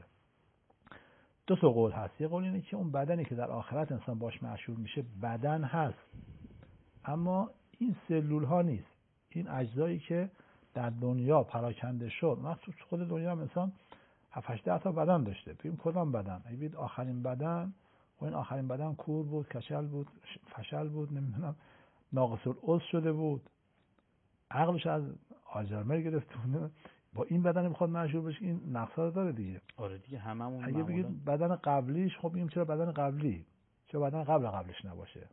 دو تا قول هست. یه قول اینه که اون بدنی که در آخرت انسان باش معشور میشه بدن هست، اما این سلول ها نیست. این اجزایی که در دنیا پراکنده شد، مخصوص خود دنیا هم انسان هفت هشت تا بدن داشته. ببین کدام بدن؟ ببین آخرین بدن، و این آخرین بدن کور بود، کچل بود، فشل بود، نمیدونم ناقص العضو شده بود، عقلش از آلزایمر گرفته بود. با این بدن میخواد معشور بشه، این نقصا داره دیگه. آره دیگه هممون. اگه بگید بدن قبلیش، خب میگیم چرا بدن قبلی؟ چرا بدن قبل قبلش نباشه؟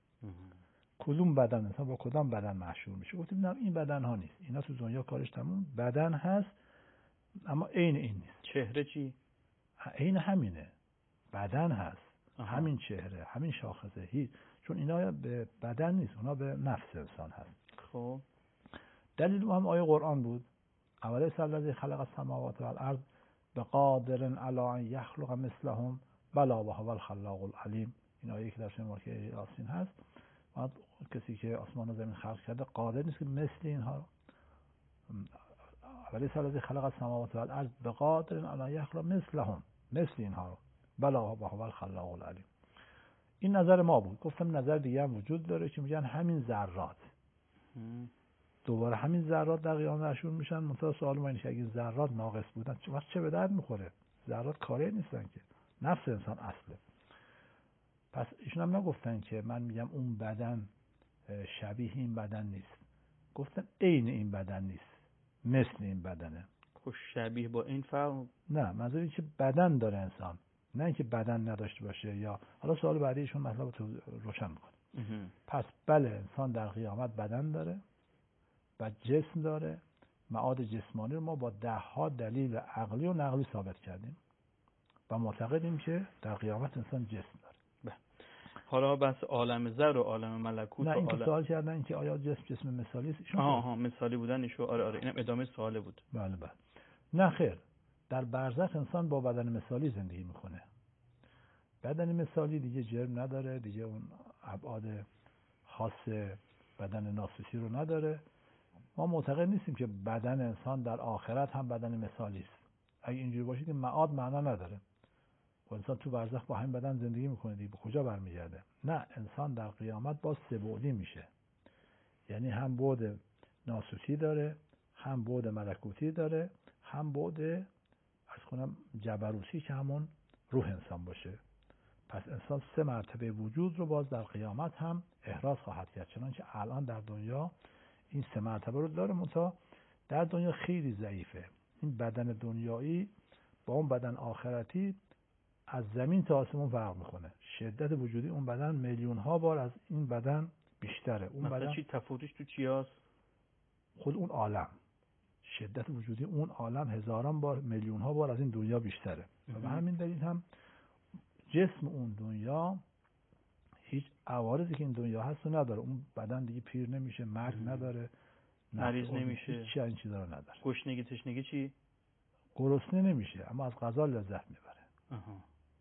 کدوم بدن انسان با کدام بدن معشور میشه؟ گفتیم نه، این بدن ها نیست. اینا تو دنیا کارش تموم. بدن هست اما عین این نیست. چهره چی؟ عین همینه. بدن هست. آها. همین چهره، همین شاخصه، هیچ، چون اینا به بدن نیست، اونا به نفس انسان هست. خب دلیل هم آیه قرآن بود. اولیس الذی خلق السماوات والارض بقادر علی ان یخلق مثلهم بلی وهو الخلاق العلیم. این آیه که در سوره مارکه یاسین هست. بعد کسی که آسمان و زمین خلق کرده قادر نیست که مثل اینها. اولیس الذی خلق السماوات والارض بقادر علی ان یخلق مثلهم، مثل اینها، بلی وهو الخلاق العلیم. این نظر ما بود. گفتم نظر دیگه هم وجود داره که میگن همین ذرات دوباره همین ذرات در قیامت معشور میشن. منتها سوال ما اینه که اگه ذرات ناقص بودن واسه چه به درد میخوره؟ ذرات کاری نیستن که، نفس انسان اصله. پس ایشون هم نگفتن که من میگم اون بدن شبیه این بدن نیست، گفتن عین این بدن نیست، مثل این بدنه. خب شبیه با این فرق؟ نه، منظور اینه که بدن داره انسان، نه اینکه بدن نداشته باشه. یا حالا سوال بعدی ایشون مطلب رو روشن میکنه. پس بله، انسان در قیامت بدن داره و جسم داره. معاد جسمانی رو ما با ده ها دلیل عقلی و نقلی ثابت کردیم و معتقدیم که در قیامت انسان جسم داره. بله. حالا بس عالم زر و عالم ملکوت. نه، این عالم... که سوال کردن که آیا جسم جسم مثالی است؟ آها آها مثالی بودنشو. آره آره اینم ادامه سواله بود. بله بله. نه خیر، در برزخ انسان با بدن مثالی زندگی میکنه. بدن مثالی دیگه جرم نداره، دیگه اون ابعاد خاص بدن ناسوسی رو نداره. ما معتقد نیستیم که بدن انسان در آخرت هم بدن مثالی است. اگه اینجوری باشه که معاد معنا نداره. و انسان تو برزخ با همین بدن زندگی میکنه دیگه، به کجا برمیگرده؟ نه، انسان در قیامت با سه بعدی میشه. یعنی هم بعد ناسوتی داره، هم بعد ملکوتی داره، هم بعد از کنم جبروتی که همون روح انسان باشه. پس انسان سه مرتبه وجود رو باز در قیامت هم احراز خواهد کرد، چنانچه الان در دنیا این سه مرتبه رو داره، منتها در دنیا خیلی ضعیفه. این بدن دنیایی با اون بدن آخرتی از زمین تا آسمون فرق میکنه. شدت وجودی اون بدن میلیون ها بار از این بدن بیشتره. اون مثلا بدن چی تفاوتش تو چی هست؟ خود اون عالم، شدت وجودی اون عالم هزاران بار، میلیون ها بار از این دنیا بیشتره. و به همین دلیل هم جسم اون دنیا هیچ عوارضی که این دنیا هست رو نداره. اون بدن دیگه پیر نمیشه، مرگ نداره، مریض نمیشه، چی این چیزا رو نداره. گشنگی تشنگی چی؟ گرسنه نمیشه اما از غذا لذت میبره. آها.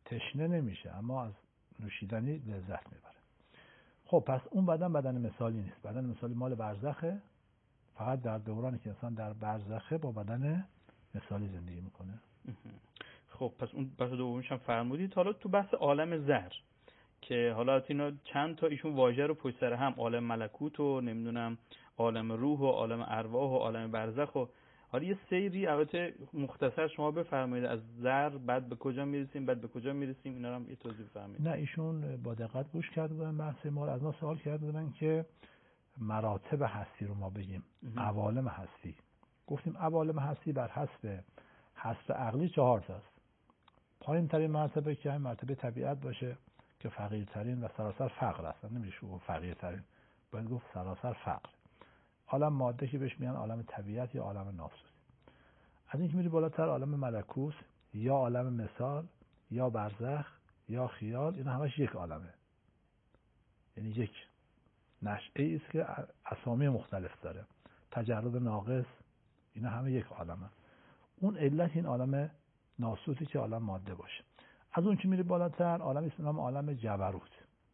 تشنه نمیشه اما از نوشیدنی لذت میبره. خب پس اون بدن بدن مثالی نیست. بدن مثالی مال برزخه، فقط در دورانی که انسان در برزخه با بدن مثالی زندگی میکنه. خب پس اون بحث دومیش هم فرمودید. حالا تو بحث عالم زر که حالا اینا چند تا ایشون واژه رو پشت سر هم، عالم ملکوت و نمیدونم عالم روح و عالم ارواح و عالم برزخ، و حالا یه سیری البته مختصر شما بفرمایید از زر بعد به کجا میرسیم بعد به کجا میرسیم، اینا رو هم یه توضیح بفرمایید. نه ایشون با دقت گوش کرده بودن بحث ما، از ما سوال کرده بودن که مراتب هستی رو ما بگیم، عوالم هستی. گفتیم عوالم هستی بر حسب حسب عقلی چهار تاست. پایین ترین مرتبه که مرتبه طبیعت باشه که فقیرترین و سراسر فقر هستن، نمیشه گفت فقیرترین، باید گفت سراسر فقر. عالم ماده که بهش میگن عالم طبیعت یا عالم ناسوت. از این که میری بالاتر عالم ملکوت یا عالم مثال یا برزخ یا خیال، اینا همش یک عالمه، یعنی یک نشئه است که اسامی مختلف داره. تجرد ناقص، اینا همه یک عالمه. اون علت این عالم ناسوتی که عالم ماده باشه. از اون که میری بالاتر عالم اسم عالم جبروت،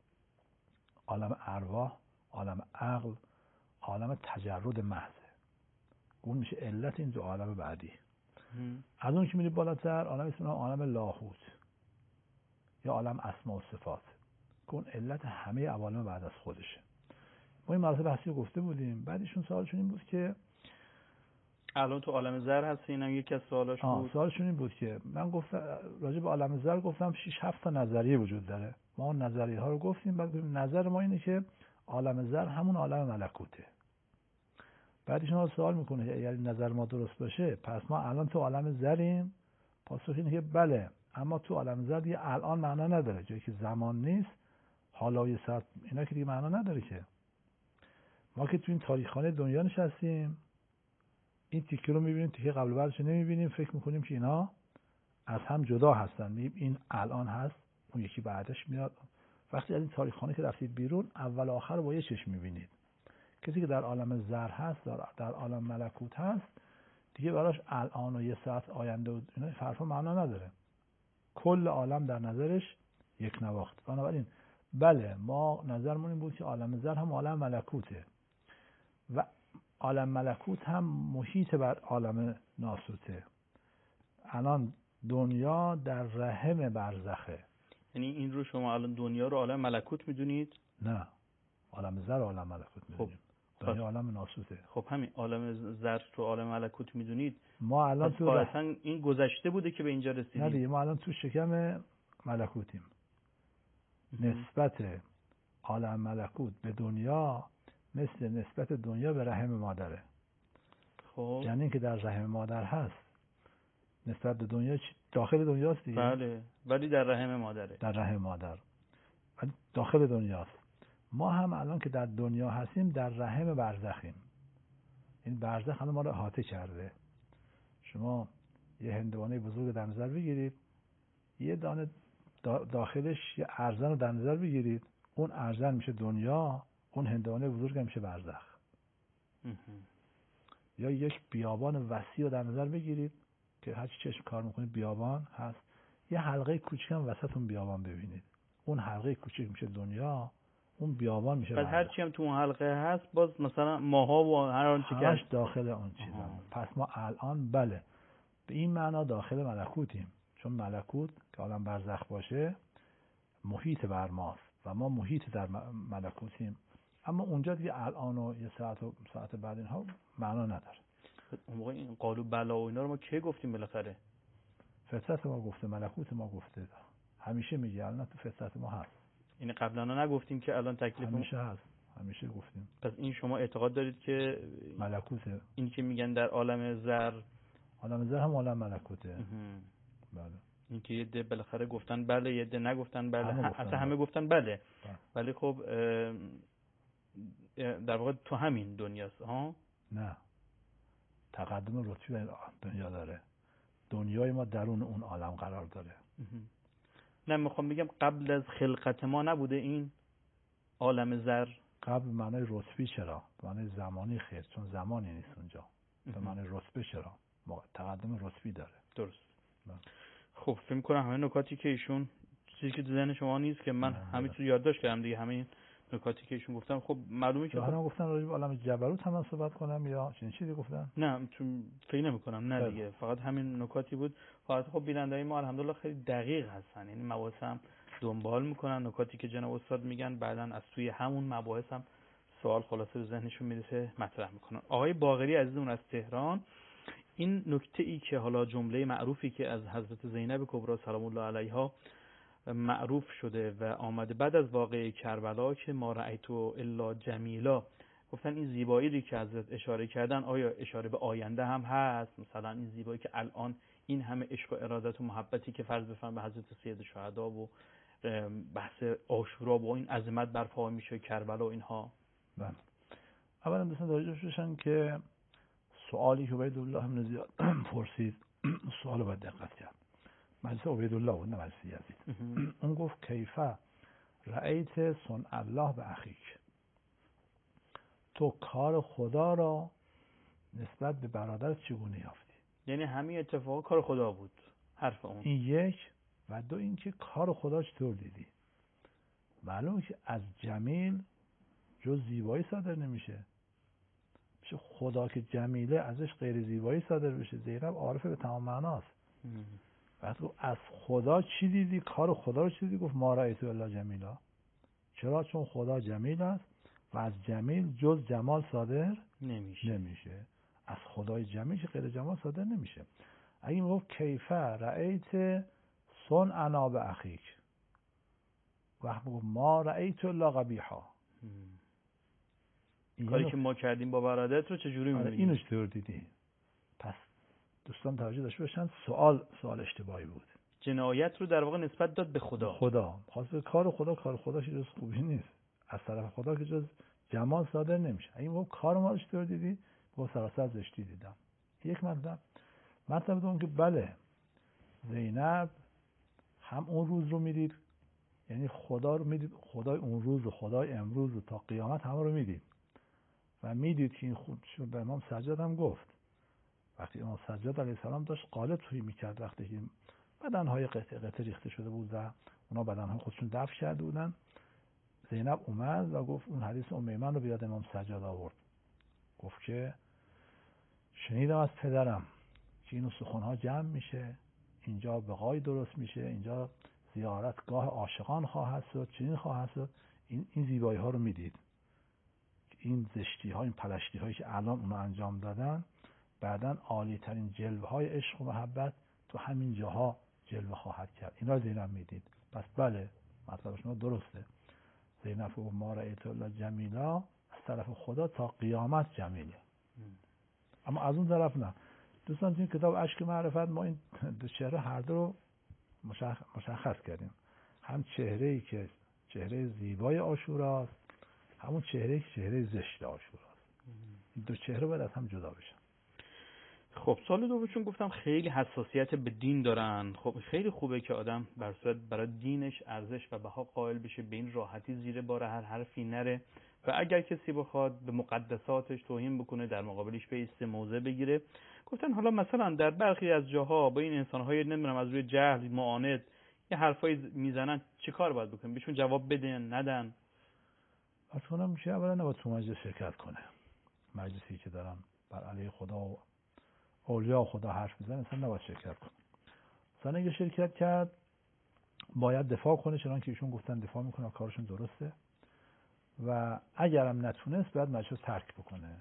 عالم ارواح، عالم عقل، عالم تجرد محض. اون میشه علت این دو عالم بعدی. از اون که میری بالاتر عالم اسم عالم لاهوت یا عالم اسماء و صفات که اون علت همه عوالم بعد از خودشه. ما این مراتب هستی رو گفته بودیم. بعدشون سوالشون این بود که الان تو عالم زر هستی، اینم یکی از سوالاش بود. سوالشون این بود که من گفتم راجع به عالم زر گفتم شش هفت تا نظریه وجود داره. ما اون نظریه ها رو گفتیم. بعد گفتیم نظر ما اینه که عالم زر همون عالم ملکوته. بعدشون سوال میکنه که اگر نظر ما درست باشه پس ما الان تو عالم زریم؟ پاسخ اینه که بله، اما تو عالم زر دیگه الان معنا نداره، جایی که زمان نیست، حالای ساعت اینا که دیگه معنا نداره. که ما که تو این تاریخخانه دنیا نشستیم، این تیکه رو میبینیم، تیکه قبل بعدش نمیبینیم، فکر میکنیم که اینا از هم جدا هستن. میگیم این الان هست، اون یکی بعدش میاد. وقتی از این تاریخخانه که رفتید بیرون، اول و آخر رو با یه چشم میبینید. کسی که در عالم زر هست، در, در عالم ملکوت هست، دیگه براش الان و یه ساعت آینده و اینا حرفا معنا نداره. کل عالم در نظرش یک نواخت. بنابراین بله، ما نظرمون این بود که عالم زر هم عالم ملکوته و عالم ملکوت هم محیط بر عالم ناسوته. الان دنیا در رحم برزخه. یعنی این رو شما الان دنیا رو عالم ملکوت میدونید؟ نه، عالم زر عالم ملکوت میدونیم. خب دنیا عالم ناسوته. خب همین عالم زر تو عالم ملکوت میدونید. ما الان تو رح... این گذشته بوده که به اینجا رسیدیم. نه دیگه، ما الان تو شکم ملکوتیم. نسبت عالم ملکوت به دنیا مثل نسبت دنیا به رحم مادره. خب یعنی که در رحم مادر هست، نسبت به دنیا داخل دنیاست دیگه. بله، ولی در رحم مادره. در رحم مادر ولی داخل دنیاست. ما هم الان که در دنیا هستیم در رحم برزخیم. این برزخ الان ما رو احاطه کرده. شما یه هندوانه بزرگ در نظر بگیرید، یه دانه داخلش یه ارزن رو در نظر بگیرید، اون ارزن میشه دنیا، اون هندوانه بزرگ میشه برزخ. یا یک بیابان وسیع رو در نظر بگیرید که هر چی چشم کار میکنید بیابان هست، یه حلقه کوچیک هم وسط اون بیابان ببینید، اون حلقه کوچیک میشه دنیا، اون بیابان میشه برزخ. هر چی هم تو اون حلقه هست باز مثلا ماها و هر آن چی که داخل اون چیزا. پس ما الان بله به این معنا داخل ملکوتیم، چون ملکوت که عالم برزخ باشه محیط بر ماست و ما محیط در ملکوتیم. اما اونجا دیگه الان و یه ساعت و ساعت بعد اینها معنا نداره. اون موقع این قالو بلا و اینا رو ما کی گفتیم بالاخره؟ فطرت ما گفته، ملکوت ما گفته، همیشه میگه الان تو فطرت ما هست. این قبلا نگفتیم که الان تکلیف همیشه هست، همیشه گفتیم. پس این شما اعتقاد دارید که ملکوته؟ این که میگن در عالم زر، عالم زر هم عالم ملکوته. بله. این که یه ده بالاخره گفتن بله، یه ده نگفتن بله، همه گفتن اصلا همه گفتن بله. بله. ولی خب در واقع تو همین دنیاست ها؟ نه، تقدم رتبی در دنیا داره. دنیای ما درون اون عالم قرار داره. نه میخوام بگم قبل از خلقت ما نبوده این عالم زر؟ قبل معنای رتبی چرا؟ معنای زمانی خیر، چون زمانی نیست اونجا. به معنای رتبه چرا؟ تقدم رتبی داره. درست. خب فکر کنم همه نکاتی که ایشون چیزی که تو ذهن شما نیست که من همین چیزو یادداشت کردم دیگه، همین نکاتی که ایشون گفتم. خب معلومه که خب گفتن راجع به عالم جبروت هم صحبت کنم یا چنین چیزی گفتن؟ نه چون فکر نمی‌کنم، نه دیگه، فقط همین نکاتی بود. فقط خب بیننده‌های ما الحمدلله خیلی دقیق هستن، یعنی مباحث هم دنبال میکنن، نکاتی که جناب استاد میگن بعداً از توی همون مباحث هم سوال خلاصه به ذهنشون میرسه مطرح میکنن. آقای باقری عزیزمون از تهران، این نکته ای که حالا جمله معروفی که از حضرت زینب کبری سلام الله علیها معروف شده و آمده بعد از واقعه کربلا که ما رأیت الا جمیلا، گفتن این زیبایی که حضرت اشاره کردن آیا اشاره به آینده هم هست؟ مثلا این زیبایی که الان این همه عشق و ارادت و محبتی که فرض بفرمایید به حضرت سید الشهدا و بحث عاشورا با این عظمت برپا میشه، کربلا و اینها. بله. اولا دوستان توجه بشن که سوالی که عبیدالله بن زیاد پرسید سوال باید دقت کرد. مجلس عبیدالله بود نه مجلس یزید. اون گفت کیفه رأیت صنع الله به اخیک، تو کار خدا را نسبت به برادر چگونه یافتی؟ یعنی همین اتفاق کار خدا بود، حرف اون. این یک. و دو اینکه کار خدا چطور دیدی؟ معلومه که از جمیل جز زیبایی صادر نمیشه. میشه خدا که جمیله ازش غیر زیبایی صادر بشه. زینب عارفه به تمام معناست. بعد گفت از خدا چی دیدی؟ کار خدا رو چی دیدی؟ گفت ما رأیت الا جمیلا. چرا؟ چون خدا جمیل است و از جمیل جز جمال صادر نمیشه. نمیشه. از خدای جمیل که غیر جمال صادر نمیشه. اگه میگفت کیفه رأیت صنعنا به اخیک، وقت میگفت ما رأیت الا قبیحا، کاری که ما کردیم با برادرت رو چجوری می‌بینی؟ اینو چطور دیدی؟ پس دوستان توجه داشته باشن، سوال سوال اشتباهی بود. جنایت رو در واقع نسبت داد به خدا. خدا خاص کار خدا، کار خدا که جز خوبی نیست، از طرف خدا که جز جمال صادر نمیشه. اگه میگفت کار ما رو چطور دیدی؟ با سراسر زشتی دیدم. یک مطلب. مطلب دوم که بله زینب هم اون روز رو میدید، یعنی خدا رو میدید، خدای اون روز و خدای امروز و تا قیامت همه رو میدید و میدید که این خود شد. به امام سجاد هم گفت وقتی امام سجاد علیه السلام داشت قالب تویی میکرد، وقتی که بدنهای قطع قطع ریخته شده بود و اونا بدنهای خودشون دفن کرده بودن، زینب اومد و گفت اون حدیث ام ایمن رو بیاد امام سجاد آورد، گفت که شنیدم از پدرم که این استخوان‌ها جمع میشه، اینجا بقای درست میشه، اینجا زیارتگاه عاشقان خواهد شد، چنین خواهد شد. این این زیبایی ها رو میدید، این زشتی ها، این پلشتی هایی که الان اونا انجام دادن بعدن عالی ترین جلوه های عشق و محبت تو همین جاها جلوه خواهد کرد. اینا زینب میدید. پس بله مطلب شما درسته. زینب و ما رأیت الا جمیلا از طرف خدا تا قیامت جمیله. اما از اون طرف نه. دوستان این کتاب اشک معرفت ما این دو چهره هر دو رو مشخص کردیم. هم چهره‌ای که چهره زیبای عاشوراست، همون چهره‌ای که چهره زشت عاشوراست. این دو چهره باید از هم جدا بشن. خب سال دومشون گفتم خیلی حساسیت به دین دارن. خب خیلی خوبه که آدم بر صورت برای دینش ارزش و بها قائل بشه، به این راحتی زیر بار هر حرفی نره و اگر کسی بخواد به مقدساتش توهین بکنه در مقابلش بیسته موضع بگیره. گفتن حالا مثلا در برخی از جاها با این انسان‌های نمیدونم از روی جهل معاند یه حرفایی میزنن، چه کار باید بکنیم؟ بهشون جواب بدن ندن؟ اصلا میشه اولا نباید تو مجلس شرکت کنه. مجلسی که دارم بر علیه خدا و اولیاء خدا حرف میزنه اصلا نباید شرکت کنه. اصلا اگه شرکت کرد باید دفاع کنه، چون که ایشون گفتن دفاع میکنه، کارشون درسته و اگرم نتونست باید مجلس ترک بکنه.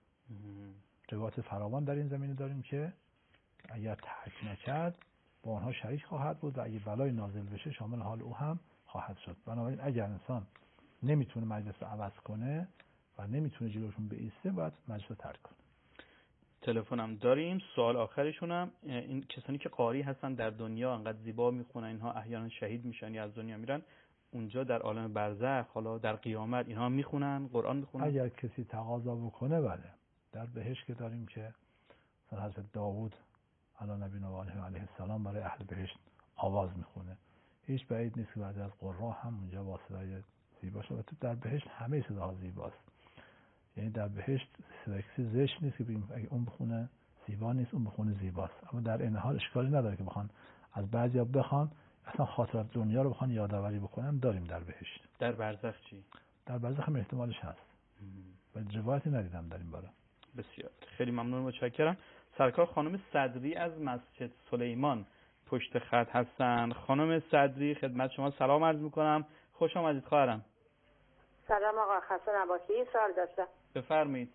روایات فراوان در این زمینه داریم که اگر ترک نکرد با آنها شریک خواهد بود و اگه بلای نازل بشه شامل حال او هم خواهد شد. بنابراین اگر انسان نمیتونه مجلس رو عوض کنه و نمیتونه جلوشون بایسته باید مجلس رو ترک کنه. تلفنم داریم. سوال آخرشون هم این کسانی که قاری هستن در دنیا انقدر زیبا میخونن، اینها احیانا شهید میشن یا از دنیا میرن، اونجا در عالم برزخ حالا در قیامت اینها میخونن قرآن میخونن؟ اگر کسی تقاضا بکنه بله. در بهشت که داریم که مثلا حضرت داوود علی نبینا و علیه السلام برای اهل بهشت آواز میخونه، هیچ بعید نیست که بعد از قرا هم اونجا با صدای زیبا شده. تو در بهشت همه صداها زیباست، یعنی در بهشت صدای کسی زشت نیست که بگیم اگه اون بخونه زیبا نیست اون بخونه زیباست. اما در این حال اشکالی نداره که بخوان از بعضیا بخوان اصلا خاطرات دنیا رو بخوان یادآوری بکنن داریم در بهشت. در برزخ چی؟ در برزخ هم احتمالش هست و روایتی ندیدم در این باره. بسیار خیلی ممنون، متشکرم. سرکار خانم صدری از مسجد سلیمان پشت خط هستن. خانم صدری خدمت شما سلام عرض میکنم، خوش آمدید خواهرم. سلام آقا، خسته نباشی. سوال داشتم. بفرمایید.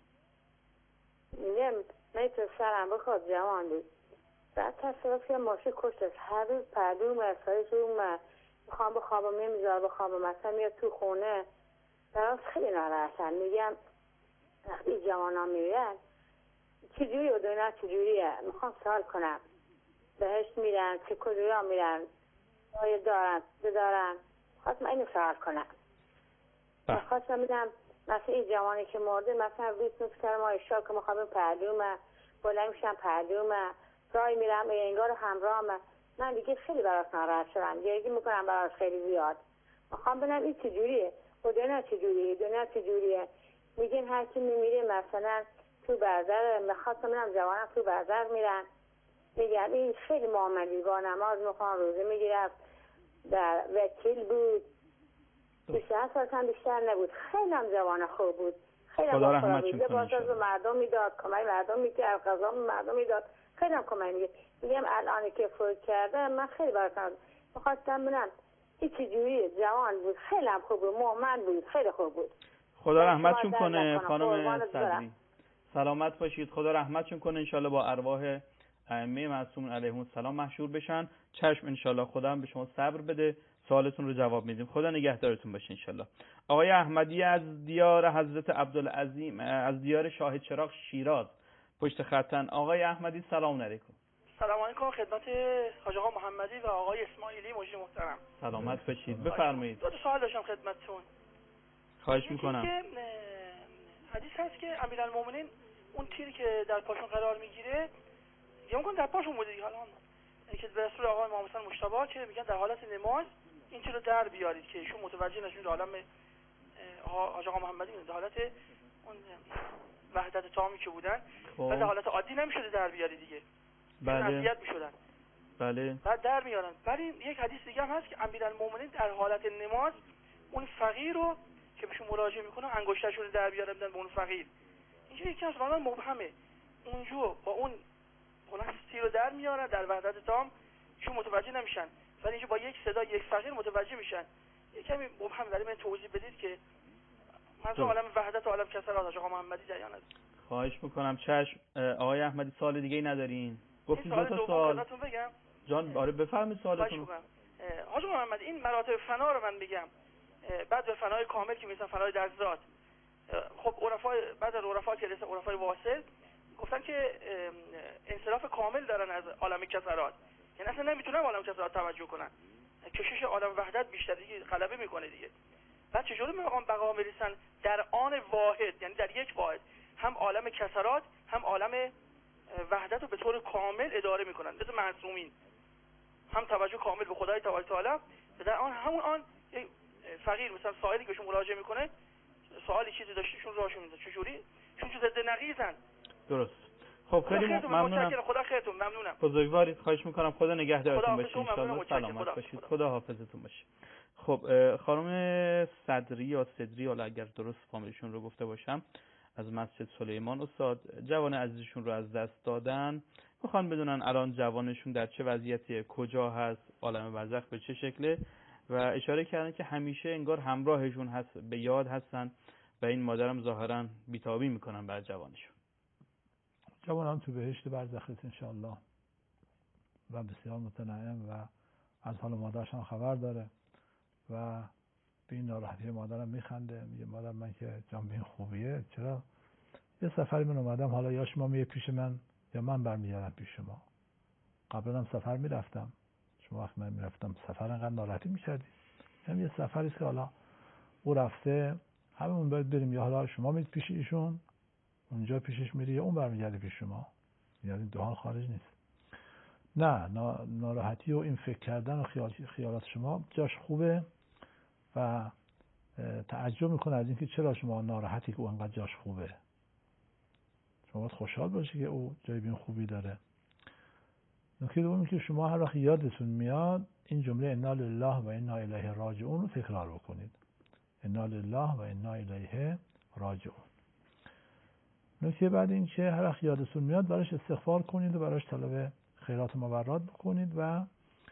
میگم من تو سرم بخواد جوان بود، بعد تصادف که ماشین کشتش، هر روز پردوم اصحایش اومد میخوام بخوابم نمیذار بخوابم، مثلا میاد تو خونه براز خیلی ناراحتم. میگم وقتی جوان ها میرن چجوری و دنیا چجوریه، میخوام سوال کنم بهشت میرن چه کجا میرن آیا دارن بدارن، خواستم اینو سوال کنم. خواستم میدم مثلا این جوانی که مرده مثلا روز نفسر ما اشار که میخوام پردومه بلند میشم پردومه رای میرم انگار همراهمه، من دیگه خیلی براش ناراحت شدم، گریه میکنم براش خیلی زیاد. میخوام ببینم این چجوریه و دنیا چجوریه، دنیا چجوریه. میگن هر کی میمیره مثلا تو برزر، میخواستم ببینم جوانم تو برزر میرن، میگن این خیلی معاملی با نماز میخوان روزه میگرفت، در وکیل بود، بیست و هشت سال هم بیشتر نبود، خیلی هم جوان خوب بود، خیلی هم با خدا بازاز به مردم میداد، کمک مردم میکرد، غذا به مردم میداد، خیلی هم کمک میگه. میگم الان که فوت کرده من خیلی برکن میخواستم ببینم این چجوریه، جوان بود، خیلی هم خوب بود، مؤمن بود، خیلی خوب بود. خدا رحمتشون کنه خانم صدری. سلامت باشید، خدا رحمتشون کنه. انشالله با ارواح ائمه معصومون علیهم السلام محشور بشن. چشم انشالله، خدا هم به شما صبر بده، سوالتون رو جواب میدیم. خدا نگهدارتون باشه انشالله. آقای احمدی از دیار حضرت عبدالعظیم از دیار شاه چراغ شیراز پشت خطن. آقای احمدی سلام علیکم. سلام علیکم خدمت حاج آقا محمدی و آقای اسماعیلی مجری محترم. سلامت باشید، بفرمایید. دو تا سوال داشتم خدمتتون. خواهش میکنم. که حدیث هست که امیرالمومنین اون تیری که در پاشون قرار میگیره یا اون در پاشون بوده دیگه، حالا که به رسول آقای محمد صلی مجتبی که میگن در حالت نماز این تیر رو در بیارید که ایشون متوجه نشون عالم حاج آقا محمدی در حالت اون وحدت تامی که بودن و در حالت عادی نمیشده در بیاری دیگه. بله. اذیت میشدن. بله. بعد در میارن. ولی یک حدیث دیگه هم هست که امیرالمومنین در حالت نماز اون فقیر رو که بهشون مراجعه میکنه انگشتشون رو در بیاره بدن به اون فقیر. اینجوری یکی از راه مبهمه. اونجا با اون پلاستیک رو در میارن در وحدت تام چون متوجه نمیشن، ولی اینجا با یک صدا یک فقیر متوجه میشن. یک کمی مبهم داریم، من توضیح بدید که منظور عالم وحدت و عالم کسرات آقا محمدی جریان است. خواهش میکنم. چشم. آقای احمدی سوال دیگه ای ندارین؟ گفتید دو تا سوال خدمتتون بگم. جان آره بفرمایید سوالتون. حاج محمد این مراتب فنا رو من بگم. بعد به فنای کامل که میگن فنای در ذات. خب عرفای بعد از عرفا که رسه عرفای واصل گفتن که انصراف کامل دارن از عالم کسرات، یعنی اصلا نمیتونن عالم کسرات توجه کنن، کشش عالم وحدت بیشتر دیگه غلبه میکنه دیگه. بعد چجوری مقام بقا میرسن در آن واحد، یعنی در یک واحد هم عالم کسرات هم عالم وحدت رو به طور کامل اداره میکنن مثل معصومین، هم توجه کامل به خدای تبارک و تعالی و در آن همون آن فقیر مثلا سائلی که شون مراجعه میکنه سوالی چیزی داشتیشون راهشون میده چجوری چون چه ضد نقیزن. درست. خب خیلی ممنونم. خدا خیرتون ممنونم. بزرگوارید، خواهش میکنم. خدا نگهدارتون باشه ان شاءالله. سلامت باشید. خدا حافظتون باشه. خب خانم صدری یا صدری حالا اگر درست فامیلشون رو گفته باشم از مسجد سلیمان استاد جوان عزیزشون رو از دست دادن، میخوان بدونن الان جوانشون در چه وضعیتیه، کجا هست، عالم برزخ به چه شکله و اشاره کردن که همیشه انگار همراهشون هست، به یاد هستن و این مادرم ظاهرا بیتابی میکنن بر جوانشون. جوانم تو بهشت برزخ است انشاءالله و بسیار متنعم و از حال مادرش هم خبر داره و به این ناراحتی مادرم میخنده، میگه مادر من که جان به این خوبیه، چرا یه سفری من اومدم حالا یا شما میه پیش من یا من برمیگردم پیش شما. قبلا هم سفر میرفتم، شما وقت من میرفتم سفر انقدر ناراحتی میکردی، هم یه سفری است که حالا او رفته هممون باید بریم، یا حالا شما میید پیش ایشون اونجا پیشش میری یا اون برمیگرده پیش شما، یعنی دو حال خارج نیست. نه ناراحتی و این فکر کردن و خیال خیالات شما جاش خوبه و تعجب میکنه از اینکه چرا شما ناراحتی که او انقدر جاش خوبه. شما باید خوشحال باشی که او جای بین خوبی داره. نکته دوم که شما هر وقت یادتون میاد این جمله انا لله و انا الیه راجعون رو تکرار بکنید. انا لله و انا الیه راجعون. نکته بعد این که هر وقت یادتون میاد براش استغفار کنید و براش طلب خیرات و مبرات بکنید و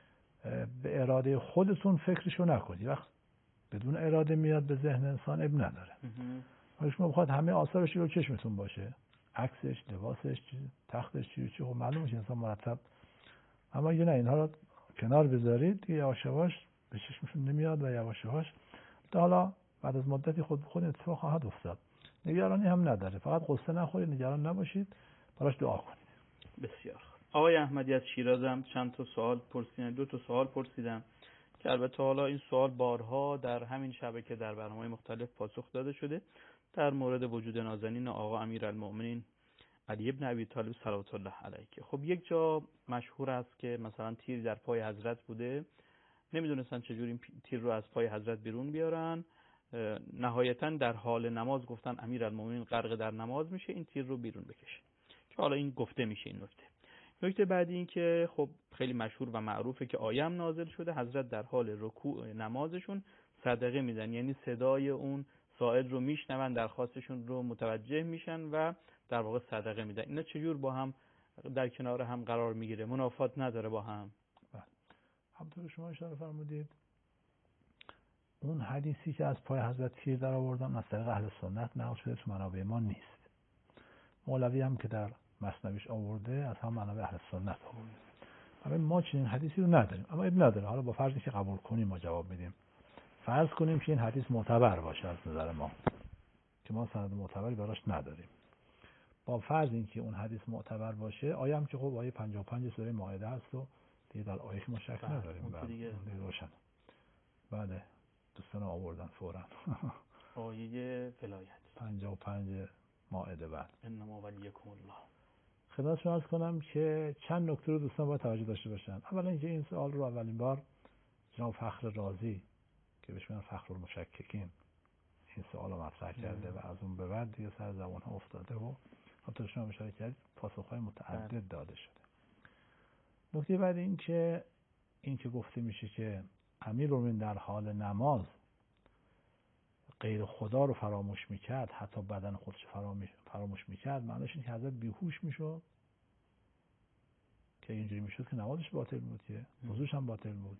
به اراده خودتون فکرشو نکنید. وقت بدون اراده میاد به ذهن انسان اب نداره. اگه شما بخواد همه آثارش رو چشمتون باشه، عکسش، لباسش، تختش چی چی، خب معلومه که انسان مرتب. اما اگه نه اینها رو کنار بذارید دیگه یواش یواش به چشمتون نمیاد و یواش یواش حالا بعد از مدتی خود به خود اتفاق خواهد افتاد. نگرانی هم نداره، فقط قصه نخورید، نگران نباشید، براش دعا کنید. بسیار خوب. آقای احمدی از شیرازم چند تا سوال پرسیدن، دو تا سوال پرسیدم که البته حالا این سوال بارها در همین شبکه در برنامه‌های مختلف پاسخ داده شده در مورد وجود نازنین آقا امیرالمؤمنین علی بن ابی طالب صلوات الله علیه. خب یک جا مشهور است که مثلا تیر در پای حضرت بوده، نمیدونستن چجوری این تیر رو از پای حضرت بیرون بیارن، نهایتا در حال نماز گفتن امیرالمؤمنین غرق در نماز میشه، این تیر رو بیرون بکشه، که حالا این گفته میشه. این نکته نکته بعدی این که خب خیلی مشهور و معروفه که آیه هم نازل شده، حضرت در حال رکوع نمازشون صدقه میدن، یعنی صدای اون سائل رو میشنون، درخواستشون رو متوجه میشن و در واقع صدقه میدن. اینا چجور با هم در کنار هم قرار میگیره؟ منافات نداره با هم؟ بله، همونطور شما اشاره فرمودید اون حدیثی که از پای حضرت تیر در آوردن از طریق اهل سنت نقل شده، تو منابع ما نیست. مولوی هم که در مثنویش آورده از هم منابع اهل سنت آورده. اما ما چنین حدیثی رو نداریم، اما اب نداره. حالا با فرضی که قبول کنیم ما جواب میدیم. فرض کنیم که این حدیث معتبر باشه از نظر ما، که ما سند معتبری براش نداریم. با فرض اینکه اون حدیث معتبر باشه، آیه هم که خب آیه پنجاه و پنج سوره مائده هست و دیگه در آیه ما شک نداریم. بله دیگه روشن. بله دوستان آوردن فورا. آیه ولایت پنجاه و پنج مائده. بعد انما ولیکم الله. خدمتتون عرض کنم که چند نکته رو دوستان باید توجه داشته باشن. اولا اینکه این سوال رو اولین بار جناب فخر رازی که بهش میگن فخر المشککین این سوال رو مطرح کرده و از اون به بعد دیگه سر زبان ها افتاده و همونطور شما اشاره کردید پاسخ‌های متعدد داده شده. نکته بعد این که این که گفته میشه که امیرالمومنین در حال نماز غیر خدا رو فراموش میکرد، حتی بدن خودش فراموش میکرد، معنیش اینه که حضرت بیهوش میشد، که اینجوری میشد که نمازش باطل بود، که وضوش هم باطل بود.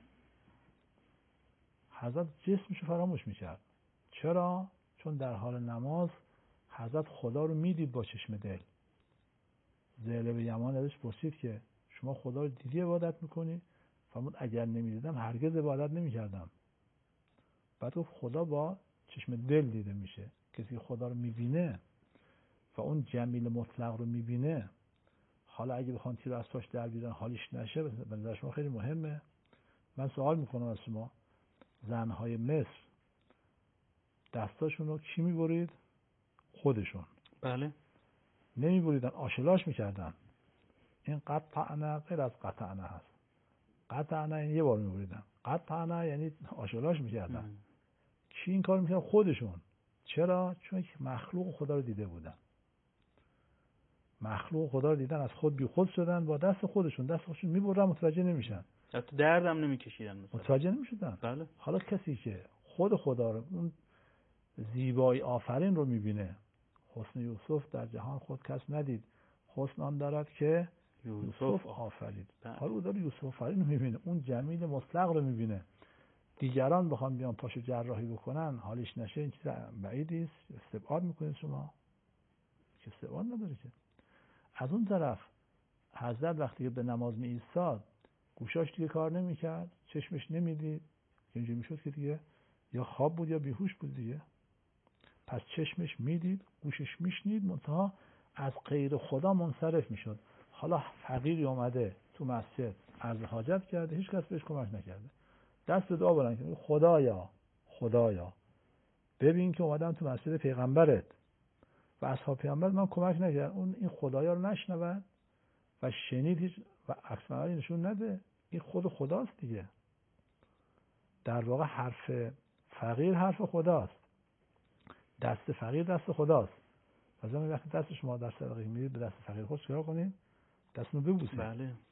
حضرت جسمش رو فراموش میکرد. چرا؟ چون در حال نماز حضرت خدا رو میدید با چشم دل. ذیل یمان ازش پرسید که شما خدا رو دیدی عبادت میکنی؟ فرمود اگر نمیدیدم هرگز عبادت نمیکردم. بعد گفت خدا با چشم دل دیده میشه. کسی که خدا رو میبینه و اون جمیل مطلق رو میبینه، حالا اگه بخوان تیر از پاش در بیارن حالیش نشه، به نظر شما خیلی مهمه. من سوال میکنم از شما، زنهای مصر دستاشون رو کی میبرید؟ خودشون. بله. نمیبریدن، آشلاش میکردن. این قطعنه غیر از قطعنه هست. قطعنه یعنی یه بار میبریدن، قطعنه یعنی آشلاش میکردن. ام. کی این کار میکرد؟ خودشون. چرا؟ چون مخلوق خدا رو دیده بودن. مخلوق خدا رو دیدن، از خود بی خود شدن، با دست خودشون دست خودشون میبرن، متوجه نمیشن، حتی دردم نمیکشیدن، متوجه نمیشدن. بله. حالا کسی که خود خدا رو، اون زیبایی آفرین رو میبینه، حسن یوسف در جهان خود کس ندید، حسن آن دارد که یوسف, یوسف آفرید. حالا او داره یوسف آفرین رو میبینه، اون جمیل مطلق رو میبینه. دیگران بخوام بیان پاشو جراحی بکنن حالش نشه، این چیز بعیدی است. استبعاد میکنید شما که استبعاد نداره. که از اون طرف حضرت وقتی که به نماز می ایستاد گوشاش دیگه کار نمیکرد، چشمش نمیدید، اینجوری میشد که دیگه یا خواب بود یا بیهوش بود دیگه. پس چشمش میدید، گوشش میشنید، منتها از غیر خدا منصرف میشد. حالا فقیری اومده تو مسجد عرض حاجت کرده، هیچ کس بهش کمک نکرده، دست به دعا بلند کرده، خدایا خدایا ببین که اومدم تو مسجد پیغمبرت و اصحاب پیغمبر من کمک نکرد، اون این خدایا رو نشنود و شنید هیچ و عکس عملی نشون نده، این خود خداست دیگه. در واقع حرف فقیر حرف خداست، دست فقیر دست خداست. مثلا وقتی دست شما در صدقه میدید به دست فقیر خود چیکار کنید؟ دستونو ببوسید. بله.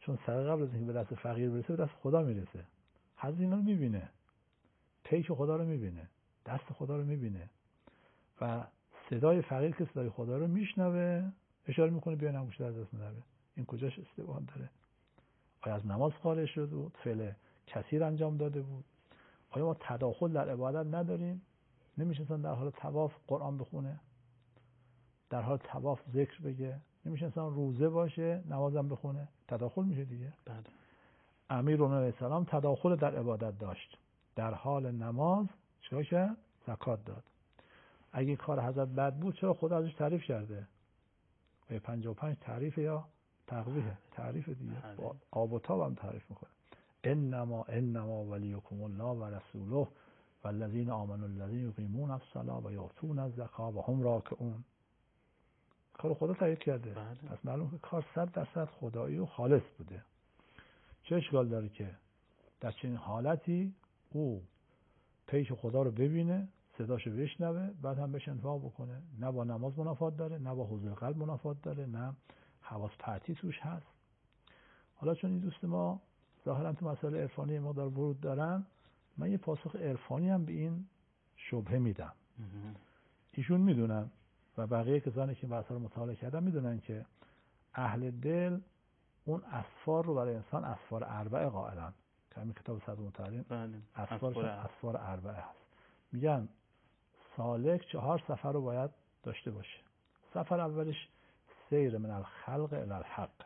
چون سر قبل از اینکه به دست فقیر برسه به دست خدا میرسه. حضرت اینا رو میبینه، پیش خدا رو میبینه، دست خدا رو میبینه و صدای فقیر که صدای خدا رو میشنوه اشاره میکنه بیا نگوش در دست نداره. این کجاش استبان داره؟ آیا از نماز خارج شده بود؟ فعل کثیر انجام داده بود؟ آیا ما تداخل در عبادت نداریم؟ نمیشه انسان در حال طواف قرآن بخونه، در حال طواف ذکر بگه؟ نمیشه انسان روزه باشه نمازم بخونه؟ تداخل میشه دیگه. بله. امیرالمومنین علیه السلام تداخل در عبادت داشت، در حال نماز چرا کرد؟ زکات داد. اگه کار حضرت بد بود چرا خدا ازش تعریف کرده؟ به پنجاه و پنج تعریف یا تقویه؟ تعریف دیگه، با آب و تاب هم تعریف میکنه. انما انما ولیکم الله و رسوله والذین آمنوا الذین یقیمون الصلاة و یؤتون الزکاة و هم راکعون. کار خدا تعریف کرده. بله. پس معلومه که کار صد درصد خدایی و خالص بوده. چه اشکال داره که در چنین حالتی او پیش خدا رو ببینه، صداشو بشنوه، بعد هم بهش انفاق بکنه؟ نه با نماز منافات داره، نه با حضور قلب منافات داره، نه حواس پرتی توش هست. حالا چون این دوست ما ظاهرا تو مسائل عرفانی مقدار ورود دارن، من یه پاسخ عرفانی هم به این شبهه میدم. ایشون میدونن و بقیه کسانی که بحثا رو مطالعه کردن میدونن که اهل دل اون اسفار رو برای انسان اسفار اربعه قائلن که همین کتاب صد متعلم اسفار اسفار اربعه هست. میگن سالک چهار سفر رو باید داشته باشه. سفر اولش سیر من الخلق الی الحق،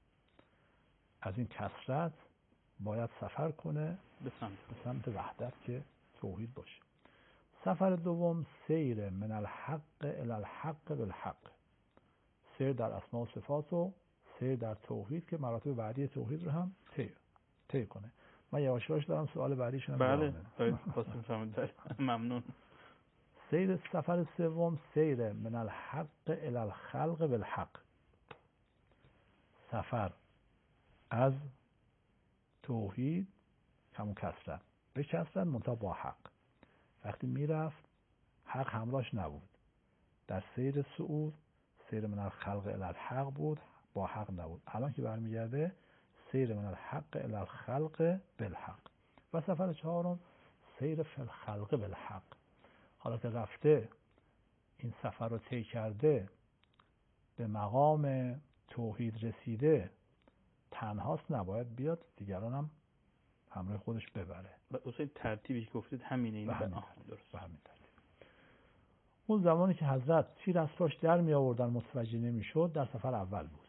از این کثرت باید سفر کنه به سمت به سمت وحدت که توحید باشه. سفر دوم سیر من الحق الی الحق بالحق، سیر در اسماء و صفات و سیر در توحید که مراتب بعدی توحید رو هم طی طی کنه. من یواش یواش دارم سوال بعدیشون. بله بله ممنون. سیر سفر سوم سیر من الحق الی الخلق بالحق، سفر از توحید همون کثرت به کثرت منتها با حق. وقتی میرفت حق همراهش نبود. در سیر صعود سیر من الخلق الی الحق بود، با حق نبود. الان که برمیگرده سیر من الحق الی الخلق بالحق. و سفر چهارم سیر فی الخلق بالحق. حالا که رفته این سفر رو طی کرده به مقام توحید رسیده، تنهاست، نباید بیاد، دیگران هم همراه خودش ببره. و اصلا ترتیبی که گفتید همینه. این به همین ترتیب. درست. به همین ترتیب. اون زمانی که حضرت تیر از پاش در می آوردن متوجه نمی شد در سفر اول بود.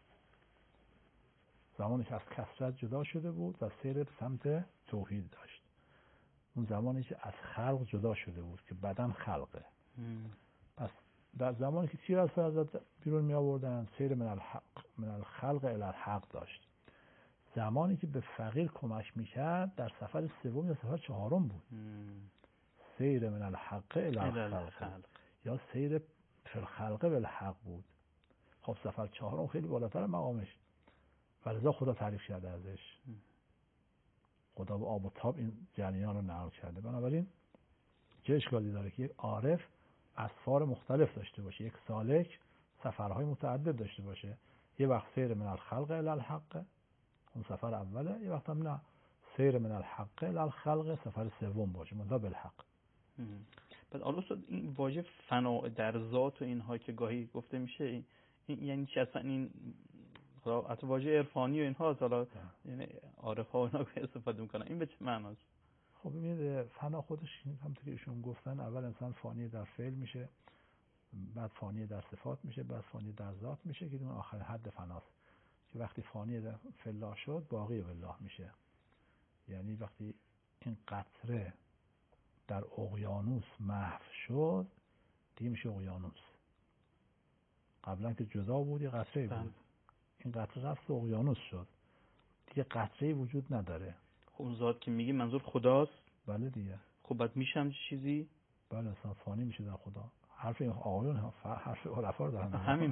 زمانی که از کثرت جدا شده بود و سیر به سمت توحید داشت. اون زمانی که از خلق جدا شده بود که بدن خلقه. هم. پس در زمانی که تیر از پاش بیرون می آوردن سیر من الحق من الخلق الی الحق داشت. زمانی که به فقیر کمک میکرد در سفر سوم یا سفر چهارم بود. هم. سیر من الحق الی الخلق یا سیر فی الخلق بالحق بود. خب سفر چهارم خیلی بالاتر مقامش و لذا خدا تعریف کرده ازش. خدا به آب و تاب این جریان رو نقل کرده. بنابراین چه اشکالی داره که یک عارف اسفار مختلف داشته باشه، یک سالک سفرهای متعدد داشته باشه؟ یه وقت سیر من الخلق الی الحق اون سفر اوله، یه وقت هم نه، سیر من الحق الی الخلق سفر سوم باشه منتها بالحق. بعد حالا این واژه فنا در ذات و اینها که گاهی گفته میشه، این یعنی چی اصلا؟ این حتی واژه عرفانی و اینها حالا یعنی عارف‌ها اینا استفاده میکنن، این به چه معناست؟ خب ببینید فنا خودش همونطور که ایشون گفتن اول انسان فانی در فعل میشه، بعد فانی در صفات میشه، بعد فانی در ذات میشه که اون آخر حد فناست که وقتی فانی در فلا شد باقی بالله میشه. یعنی وقتی این قطره در اقیانوس محو شد دیگه میشه اقیانوس. قبلا که جدا بود یه قطره بود، این قطره رفت اقیانوس شد دیگه قطره وجود نداره. خب اون ذات که میگی منظور خداست؟ بله دیگه. خب بعد میشم چیزی؟ بله اصلا فانی میشه در خدا. حرف این آقایون حرف عرفا رو دارن. همین.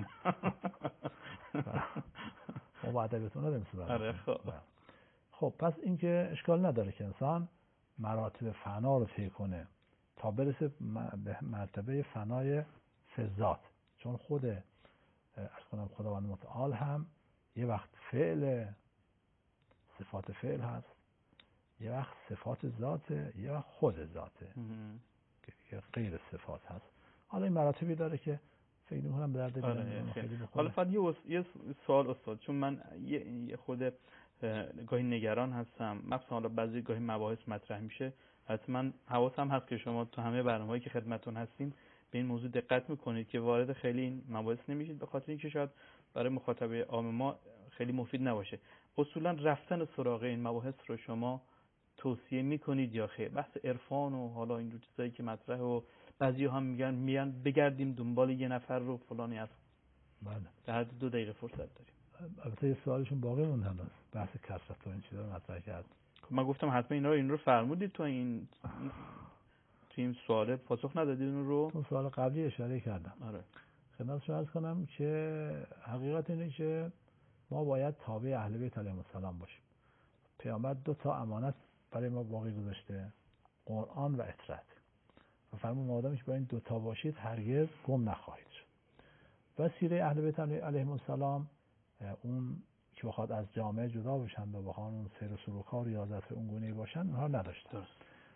ما با ادبیاتون نداریم صورت. آره خب. خب پس این که اشکال نداره که انسان مراتب فنا رو طی کنه تا برسه به مرتبه فنای فضات. چون خود از کنم خداوند متعال هم یه وقت فعل صفات فعل هست، یه وقت صفات ذاته، یه وقت خود ذاته که غیر صفات هست. حالا این مراتبی داره که فکر می‌کنم به درد دیدن خیلی بخوره. حالا فقط یه, یه سوال استاد، چون من یه خود گاهی نگران هستم، مثلا حالا بعضی گاهی مباحث مطرح میشه، حتما حواسم هست که شما تو همه برنامه‌هایی که خدمتتون هستیم به این موضوع دقت میکنید که وارد خیلی این مباحث نمیشید، به خاطر اینکه شاید برای مخاطب عام ما خیلی مفید نباشه. اصولا رفتن سراغ این مباحث رو شما توصیه میکنید یا خیر؟ بحث عرفان و حالا این چیزایی که مطرحه و بعضی‌ها هم میگن میان بگردیم دنبال یه نفر رو فلانی هست. بله. در حد دو دقیقه فرصت داریم. البته یه سوالشون باقی مونده هنوز، بحث کثرت و این چیزا رو مطرح کرد. من گفتم حتما اینا رو این رو فرمودید تو این تو این سوال پاسخ ندادید اون رو. تو سوال قبلی اشاره کردم. آره. خدمتتون عرض کنم که حقیقت اینه که ما باید تابع اهل بیت علیهم السلام باشیم. پیامبر دو تا امانت برای ما باقی گذاشته، قرآن و اطرت، و فرمود آدمی که با این دو تا باشید هرگز گم نخواهید شد. و سیره اهل بیت علیهم السلام اون که بخواد از جامعه جدا بشن و بخوان اون سیر و سلوک‌ها و ریاضت اون گونه باشن، اونها نداشتن. درست.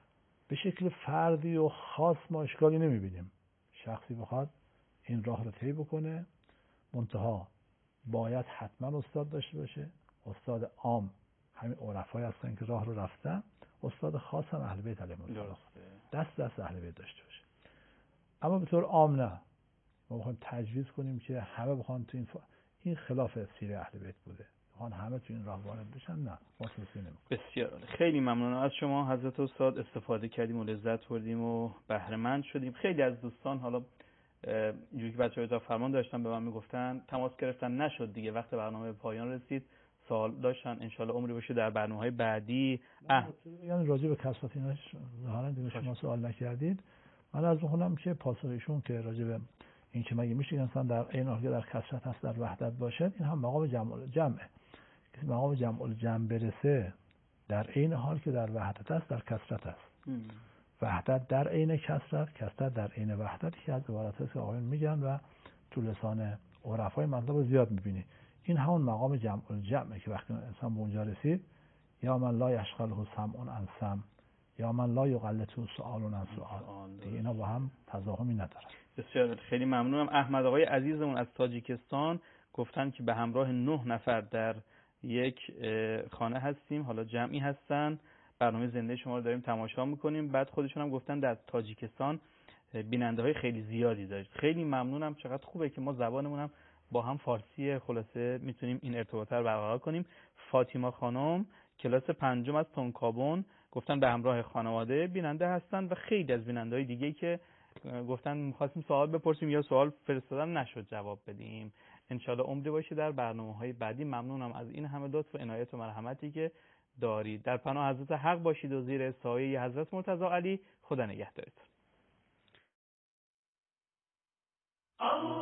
به شکل فردی و خاص ما اشکالی نمی‌بینیم. شخصی بخواد این راه رو طی بکنه، منتها باید حتما استاد داشته باشه. استاد عام همین عرفای هستن که راه رو رفتن، استاد خاص هم اهل بیت علیهم السلام دست دست اهل بیت داشته باشه. اما به طور عام نه، ما بخوایم تجویز کنیم که همه بخوان تو این ف... این خلاف سیره اهل بیت بوده، بخوان همه تو این راه وارد بشن، نه، ما توصیه نمی‌کنیم. بسیار عالی. خیلی ممنونم از شما حضرت استاد، استفاده کردیم و لذت بردیم و بهره مند شدیم. خیلی از دوستان حالا اینجوری که بچه‌ها اتاق فرمان داشتن به من میگفتن تماس گرفتن، نشد دیگه، وقت برنامه به پایان رسید، سوال داشتن، انشالله عمری باشه در برنامه‌های بعدی. اه یعنی راجع به کسبت ایناش ظاهرا دیگه شما سوال نکردید. من از می‌خونم که پاسخشون که راجع به این که مگه میشه انسان در این حال در کسرت هست در وحدت باشد، این هم مقام جمع جمعه. که مقام جمع الجمع برسه در این حال که در وحدت است، در کسرت است. ام. وحدت در عین کسرت، کسرت در عین وحدت، که از عبارات است که آقایون میگن و تو لسان عرفای مطلب زیاد میبینی. این همون مقام جمع الجمعه که وقتی انسان به اونجا رسید، یا من لا یشغله سمع عن سمع، یا من لا یغلطه سؤال عن سؤال، دیگه اینا با هم تضاهمی ندارن. بسیار خیلی ممنونم. احمد آقای عزیزمون از تاجیکستان گفتن که به همراه نه نفر در یک خانه هستیم، حالا جمعی هستن، برنامه زنده شما رو داریم تماشا میکنیم. بعد خودشون هم گفتن در تاجیکستان بیننده های خیلی زیادی دارید. خیلی ممنونم، چقدر خوبه که ما زبانمون هم با هم فارسی خلاصه میتونیم این ارتباط رو برقرار کنیم. فاطمه خانم کلاس پنجم از تونکابون گفتن به همراه خانواده بیننده هستن و خیلی از بیننده های دیگه که گفتن می‌خواستیم سوال بپرسیم یا سوال فرستادن نشد جواب بدیم. انشالله عمری باشه در برنامه‌های بعدی. ممنونم از این همه لطف و عنایت و مرحمتی که دارید. در پناه حضرت حق باشید و زیر سایه حضرت مرتضی علی. خدا نگهدارتون.